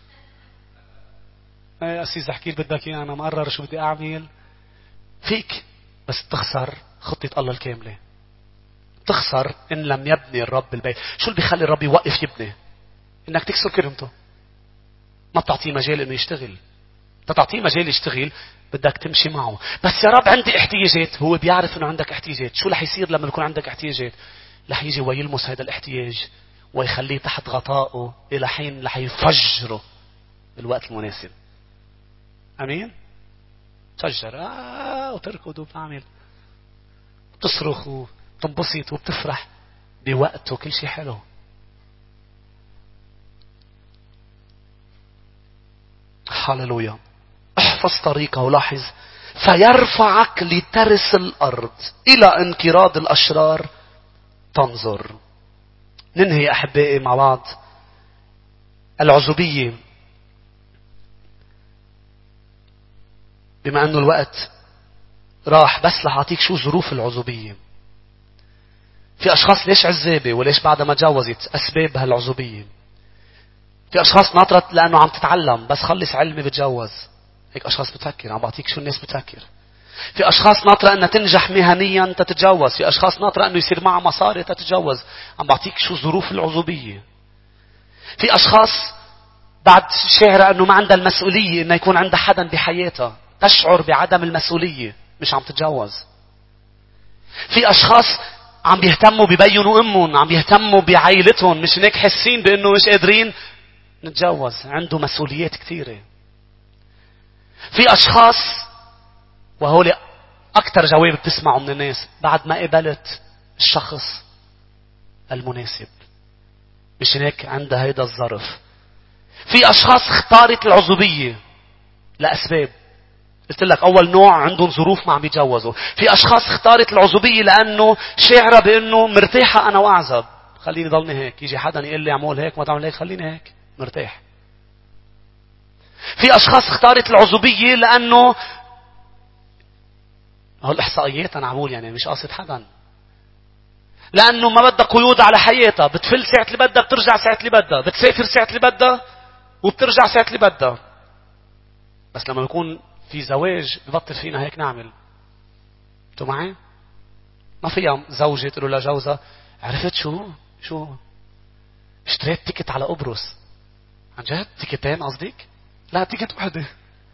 يا أسيس احكي لي بدك اياه، انا مقرر شو بدي اعمل. فيك بس تخسر خطة الله الكاملة. تخسر إن لم يبني الرب البيت. شو اللي بيخلي الرب يوقف يبني؟ إنك تكسر كلمته. ما بتعطيه مجال إنه يشتغل. تعطيه مجال يشتغل بدك تمشي معه. بس يا رب عندي احتياجات. هو بيعرف إنه عندك احتياجات. شو رح يصير لما يكون عندك احتياجات؟ رح يجي ويلمس هذا الاحتياج ويخليه تحت غطائه إلى حين رح يفجره بالوقت المناسب. أمين؟ تشجر وتركض وبتعمل وتصرخ وتنبسط وبتفرح بوقته. كل شيء حلو. هاللويا. احفظ طريقه ولاحظ فيرفعك لترس الأرض إلى انقراض الأشرار تنظر. ننهي أحبائي مع بعض العزوبية، بما أنه الوقت راح. بس رح أعطيك شو ظروف العزوبية. في أشخاص ليش عزابة وليش بعد ما تجوزت أسباب هالعزوبية. في أشخاص ناطرت لأنه عم تتعلم بس خلص علمي بتجوز. هيك أشخاص بتفكر. عم بعطيك شو الناس بتفكر. في أشخاص ناطرة أنها تنجح مهنيا تتجوز. في أشخاص ناطرة أنه يصير معها مصاري تتجوز. عم بعطيك شو ظروف العزوبية. في أشخاص بعد شاعرة أنه ما عندها المسؤولية أنه يكون عندها حدا بحياتها. تشعر بعدم المسؤولية مش عم تتجوز. في أشخاص عم بيهتموا ببينوا وأمهم، عم بيهتموا بعائلتهم، مش هيك حاسين بأنه مش قادرين نتجوز. عنده مسؤوليات كثيرة. في أشخاص، وهولي أكتر جواب بتسمعه من الناس، بعد ما قبلت الشخص المناسب مش هيك عندها هيدا الظرف. في أشخاص اختارت العزوبية لأسباب. قلت لك أول نوع عندهم ظروف ما عم يتجوزوا. في أشخاص اختارت العزوبية لأنه شاعرة بأنه مرتاحة أنا وأعزب. خليني ضلني هيك. يجي حدا يقول لي اعمل هيك ما تعمل هيك، خليني هيك مرتاح. في أشخاص اختارت العزوبية لأنه الإحصائيات أنا عمول يعني مش قاصد حدا، لأنه ما بدها قيود على حياتها، بتفل ساعة اللي بدها، بترجع ساعة اللي بدها، بتسافر ساعة اللي بدها وبترجع ساعة اللي بدها. بس لما يكون في زواج ببطل فينا هيك نعمل. انتوا معي؟ ما فيها زوجة تقول له لجوزها عرفت شو اشتريت تيكت على قبرص. عن جد تيكتين قصدك؟ لا تيكت واحدة.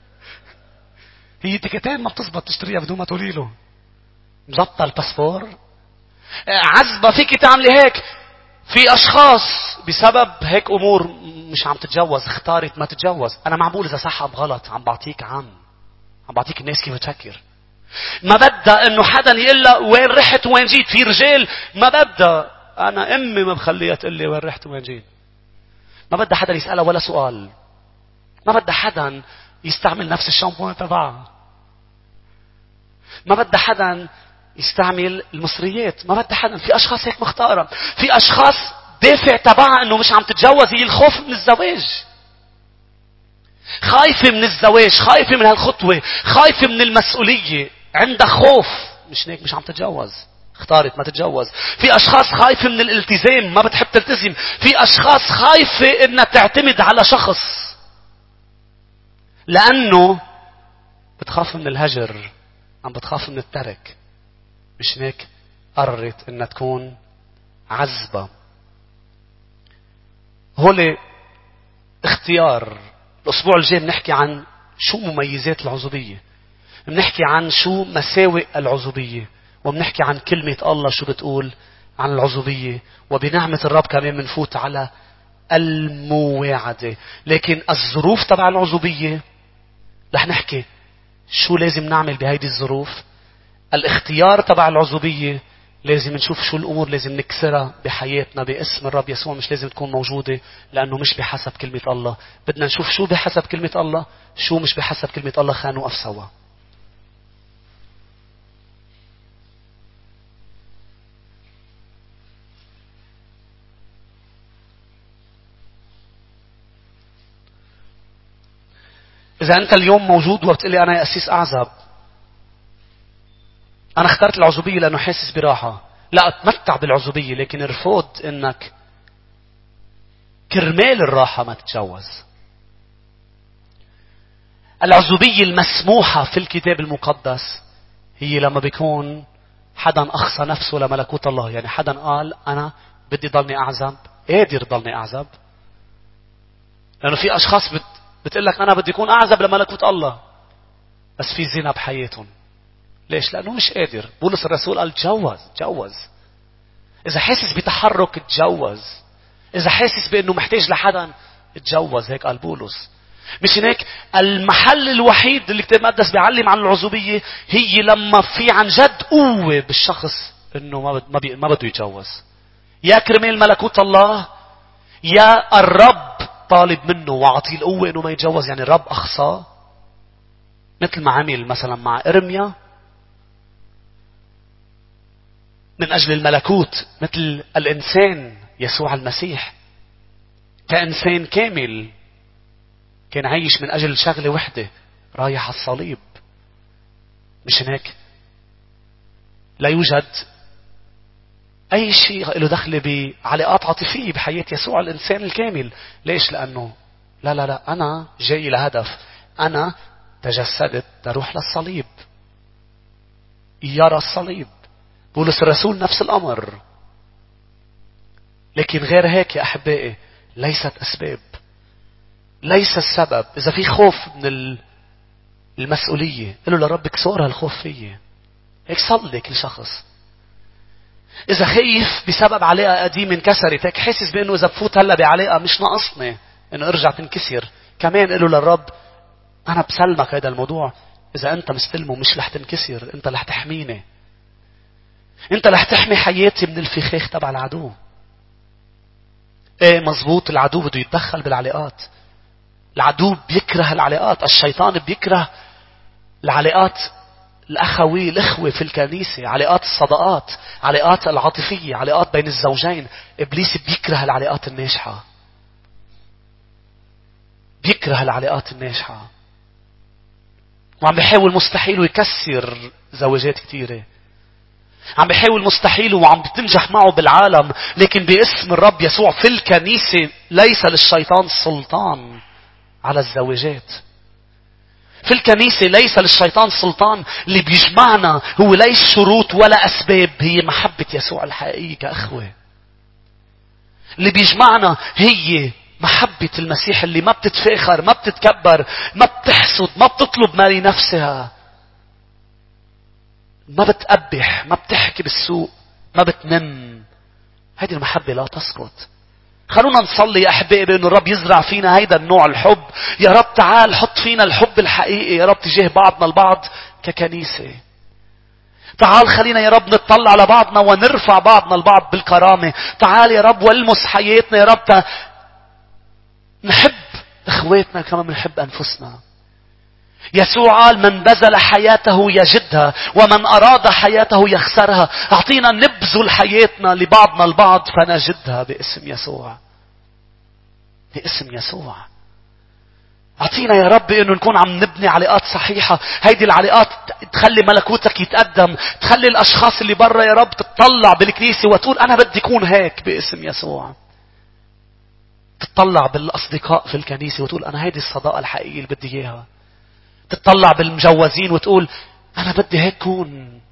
هي تيكتين ما بتزبط تشتريها بدون ما تقولي له. مزبطة الباسبور. عزبة فيك تعملي هيك. في أشخاص بسبب هيك أمور مش عم تتجوز، اختارت ما تتجوز. أنا معقول إذا صح أم غلط، عم بعطيك عم بعطيك الناس كيف تفكر. ما بدها إنه حدا يقول لها وين رحت وين جيت. في رجال ما بدها، أنا أمي ما بخليها تقول لي وين رحت وين جيت. ما بدها حدا يسألها ولا سؤال. ما بدها حدا يستعمل نفس الشامبوان تبعها. ما بدها حدا يستعمل المصريات. ما بدها حدا. في أشخاص هيك مختارة. في أشخاص دافع تبعها إنه مش عم تتجوز هي الخوف من الزواج. خايفة من الزواج، خايفة من هالخطوة، خايفة من المسؤولية، عندها خوف. مش هيك مش عم تتجوز، اختارت ما تتجوز. في أشخاص خايفة من الالتزام، ما بتحب تلتزم. في أشخاص خايفة إنها تعتمد على شخص لأنه بتخاف من الهجر، عم بتخاف من الترك. مش هيك قررت إنها تكون عزبة. هولي اختيار. الأسبوع الجاي بنحكي عن شو مميزات العزوبية، بنحكي عن شو مساوئ العزوبية، وبنحكي عن كلمة الله شو بتقول عن العزوبية. وبنعمة الرب كمان بنفوت على المواعدة. لكن الظروف تبع العزوبية رح نحكي شو لازم نعمل بهيدي الظروف. الاختيار تبع العزوبية لازم نشوف شو الأمور لازم نكسرها بحياتنا باسم الرب يسوع. مش لازم تكون موجودة لأنه مش بحسب كلمة الله. بدنا نشوف شو بحسب كلمة الله، شو مش بحسب كلمة الله. خلينا نوقف سوا. إذا أنت اليوم موجود وبتقلي أنا يا أسيس أعزب، أنا اخترت العزوبية لأنه حاسس براحة، لا أتمتع بالعزوبية، لكن ارفض إنك كرمال الراحة ما تتجوز. العزوبية المسموحة في الكتاب المقدس هي لما بيكون حدا أخصى نفسه لملكوت الله. يعني حدا قال أنا بدي ضلني أعزب، قادر ضلني أعزب. لأنه في أشخاص بتقول لك أنا بدي أكون أعزب لملكوت الله، بس في زنا بحياتهم. ليش؟ لأنه مش قادر. بولس الرسول قال تجوز. إذا حاسس بتحرك تجوز. إذا حاسس بأنه محتاج لحدا تجوز. هيك قال بولس. مش هيك المحل الوحيد اللي الكتاب المقدس بيعلم عن العزوبية هي لما في عن جد قوة بالشخص إنه ما بده يتجوز. يا كرمال ملكوت الله، يا الرب طالب منه وعطيه القوة إنه ما يتجوز. يعني الرب أخصاه، مثل ما عمل مثلا مع إرميا من أجل الملكوت، مثل الإنسان يسوع المسيح كإنسان كامل كان عايش من أجل شغلة وحدة، رايح على الصليب. مش هيك لا يوجد أي شيء له دخل بعلاقات عاطفية بحياة يسوع الإنسان الكامل. ليش؟ لأنه لا أنا جاي لهدف. أنا تجسدت تروح للصليب، يرى الصليب. بولس الرسول نفس الأمر. لكن غير هيك يا أحبائي ليست أسباب، ليس السبب. إذا في خوف من المسؤولية قل له لرب كسور هالخوف فيه. هيك صلي كل شخص. إذا خايف بسبب علاقة قديمة انكسرت، هيك حاسس بأنه إذا بفوت هلا بعلاقة مش ناقصني إنه ارجع تنكسر، كمان قل له للرب أنا بسلمك هذا الموضوع. إذا أنت مستلمه مش رح تنكسر، أنت رح تحميني، أنت رح تحمي حياتي من الفخاخ تبع العدو. إيه مزبوط، العدو بده يتدخل بالعلاقات. العدو بيكره العلاقات. الشيطان بيكره العلاقات الأخوي الإخوة في الكنيسة، علاقات الصداقات، علاقات العاطفية، علاقات بين الزوجين. إبليس بيكره العلاقات الناجحة، بيكره العلاقات الناجحة، وعم بيحاول مستحيل ويكسر زواجات كتيرة. عم بيحاول مستحيل وعم بتنجح معه بالعالم، لكن باسم الرب يسوع في الكنيسة ليس للشيطان سلطان على الزواجات. في الكنيسة ليس للشيطان سلطان. اللي بيجمعنا هو ليس شروط ولا أسباب، هي محبة يسوع الحقيقية كأخوة. اللي بيجمعنا هي محبة المسيح اللي ما بتتفاخر، ما بتتكبر، ما بتحسد، ما بتطلب ما لنفسها، ما بتقبح، ما بتحكي بالسوء، ما بتنم. هذه المحبة لا تسقط. خلونا نصلي يا أحبائي بأن الرب يزرع فينا هيدا النوع الحب. يا رب تعال حط فينا الحب الحقيقي يا رب تجاه بعضنا البعض ككنيسة. تعال خلينا يا رب نتطلع لبعضنا ونرفع بعضنا البعض بالكرامة. تعال يا رب والمس حياتنا يا رب، نحب اخواتنا كما بنحب أنفسنا. يسوع قال من بذل حياته يجدها ومن أراد حياته يخسرها. أعطينا نبذل حياتنا لبعضنا البعض فنجدها باسم يسوع. باسم يسوع. أعطينا يا رب إنه نكون عم نبني علاقات صحيحة. هيدي العلاقات تخلي ملكوتك يتقدم. تخلي الأشخاص اللي برا يا رب تتطلع بالكنيسة وتقول أنا بدي أكون هيك باسم يسوع. تتطلع بالأصدقاء في الكنيسة وتقول أنا هيدي الصداقة الحقيقية اللي بدي إياها. تتطلع بالمجوزين وتقول أنا بدي هيك كون.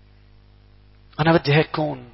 أنا بدي هيك كون.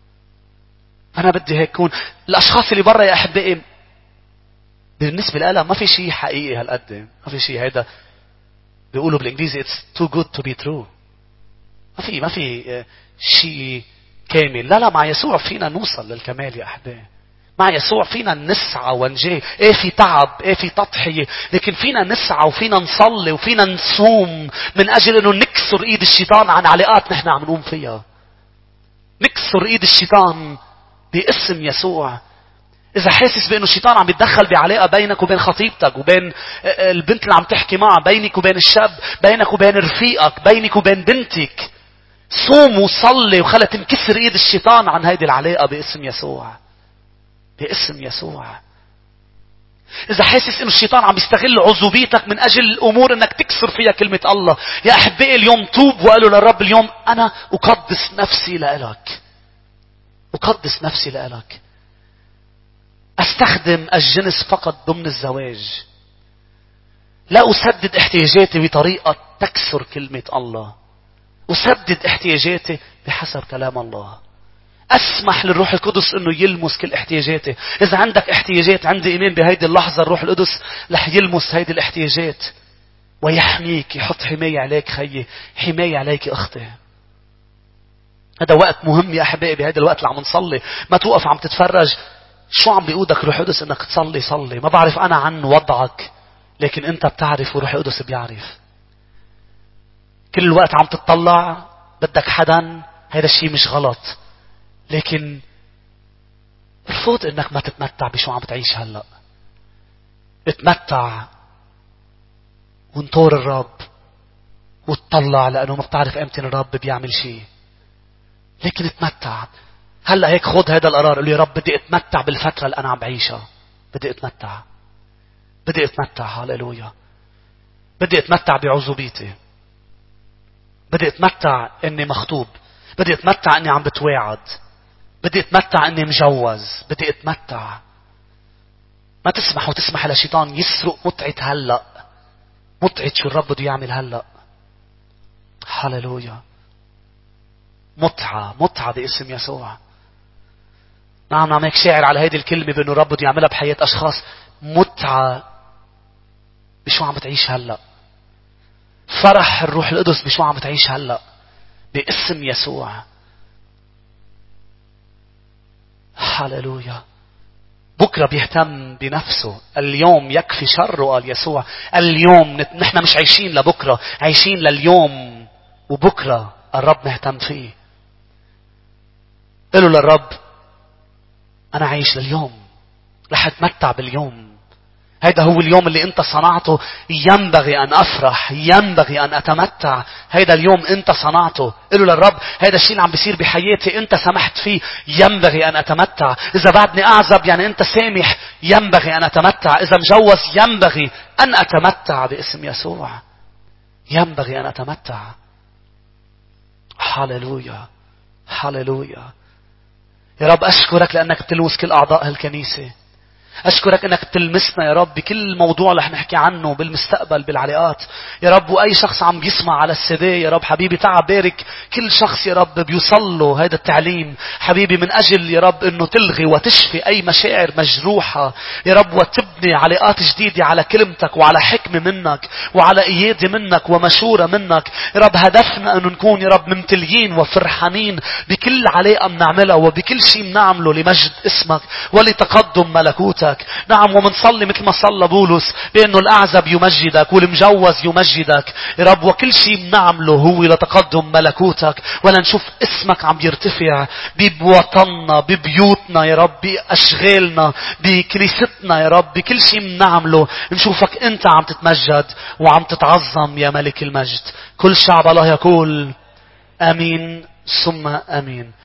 أنا بدي هيك كون. الأشخاص اللي برا يا أحبائي بالنسبة لها ما في شيء حقيقي هالقد. ما في شيء. هيدا بيقولوا بالإنجليزي it's too good to be true. ما في شيء كامل. لا مع يسوع فينا نوصل للكمال يا أحبائي. مع يسوع فينا نسعى ونجي. في تعب، في تضحية، لكن فينا نسعى وفينا نصلي وفينا نصوم من أجل أنه نكسر إيد الشيطان عن علاقات نحن عم نقوم فيها. نكسر إيد الشيطان باسم يسوع. إذا حاسس بأنه الشيطان عم يتدخل بعلاقة بينك وبين خطيبتك وبين البنت اللي عم تحكي معها، بينك وبين الشاب، بينك وبين رفيقك، بينك وبين بنتك، صوم وصلي وخلي تنكسر إيد الشيطان عن هذه العلاقة باسم يسوع. باسم يسوع. إذا حاسس إنه الشيطان عم يستغل عزوبيتك من أجل الأمور إنك تكسر فيها كلمة الله، يا أحبائي اليوم توب وقالوا للرب اليوم أنا أقدس نفسي لإلك. أقدس نفسي لإلك. أستخدم الجنس فقط ضمن الزواج. لا أسدد احتياجاتي بطريقة تكسر كلمة الله. أسدد احتياجاتي بحسب كلام الله. أسمح للروح القدس أنه يلمس كل احتياجاتي. إذا عندك احتياجات عندي إيمان بهيدي اللحظة الروح القدس رح يلمس هيدي الاحتياجات ويحميك. يحط حماية عليك خيي، حماية عليك أختي. هذا وقت مهم يا أحبائي. بهذا الوقت اللي عم نصلي ما توقف عم تتفرج شو عم بيقودك روح القدس انك تصلي. صلي. ما بعرف انا عن وضعك، لكن انت بتعرف وروح القدس بيعرف. كل الوقت عم تتطلع بدك حدا، هذا الشيء مش غلط، لكن ارفض انك ما تتمتع بشو عم بتعيش هلا. اتمتع وانطور الرب وتطلع، لانه ما بتعرف امتى الرب بيعمل شيء. لكن اتمتع هلا هيك. خذ هذا القرار. قل يا رب بدي اتمتع بالفترة اللي انا عم بعيشها. بدي اتمتع. بدي اتمتع. هاليلويا. بدي اتمتع بعزوبيتي. بدي اتمتع اني مخطوب. بدي اتمتع اني عم بتواعد. بدي اتمتع اني مجوز. بدي اتمتع. ما تسمح وتسمح للشيطان يسرق متعة هلا. متعة شو الرب بده يعمل هلا. هاليلويا. متعة باسم يسوع. نعم هيك شاعر على هيدي الكلمة بأنه الرب بده يعملها بحياة أشخاص. متعة بشو عم بتعيش هلا. فرح الروح القدس بشو عم بتعيش هلا باسم يسوع. هاليلويا. بكرة بيهتم بنفسه. اليوم يكفي شر. قال يسوع اليوم. نحن مش عايشين لبكرة، عايشين لليوم. وبكرة الرب مهتم فيه. قالوا للرب أنا عايش لليوم. رح أتمتع باليوم. هيدا هو اليوم اللي انت صنعته. ينبغي ان افرح، ينبغي ان اتمتع. هيدا اليوم انت صنعته. قلوا للرب هيدا الشيء اللي عم بيصير بحياتي انت سمحت فيه، ينبغي ان اتمتع. اذا بعدني اعزب يعني انت سامح، ينبغي ان اتمتع. اذا مجوز ينبغي ان اتمتع باسم يسوع. ينبغي ان اتمتع. هاليلويا، هاليلويا. يا رب أشكرك لأنك بتلمس كل أعضاء هالكنيسة. أشكرك أنك تلمسنا يا رب بكل موضوع اللي نحكي عنه بالمستقبل بالعلاقات يا رب. وأي شخص عم بيسمع على السيدي يا رب حبيبي تعال بارك كل شخص يا رب بيوصل له هذا التعليم حبيبي، من أجل يا رب أنه تلغي وتشفي أي مشاعر مجروحة يا رب، وتبني علاقات جديدة على كلمتك وعلى حكمة منك وعلى إيادة منك ومشورة منك يا رب. هدفنا أنه نكون يا رب ممتليين وفرحانين بكل علاقة بنعملها وبكل شيء بنعمله لمجد اسمك ولتقدم ملكوتك. نعم، ومنصلي مثل ما صلى بولس بأنه الأعزب يمجدك والمجوز يمجدك يا رب، وكل شيء بنعمله هو لتقدم ملكوتك ولنشوف اسمك عم يرتفع بوطننا ببيوتنا يا رب، بأشغالنا بكنيستنا يا رب، بكل شيء بنعمله نشوفك أنت عم تتمجد وعم تتعظم يا ملك المجد. كل شعب الله يقول آمين ثم آمين.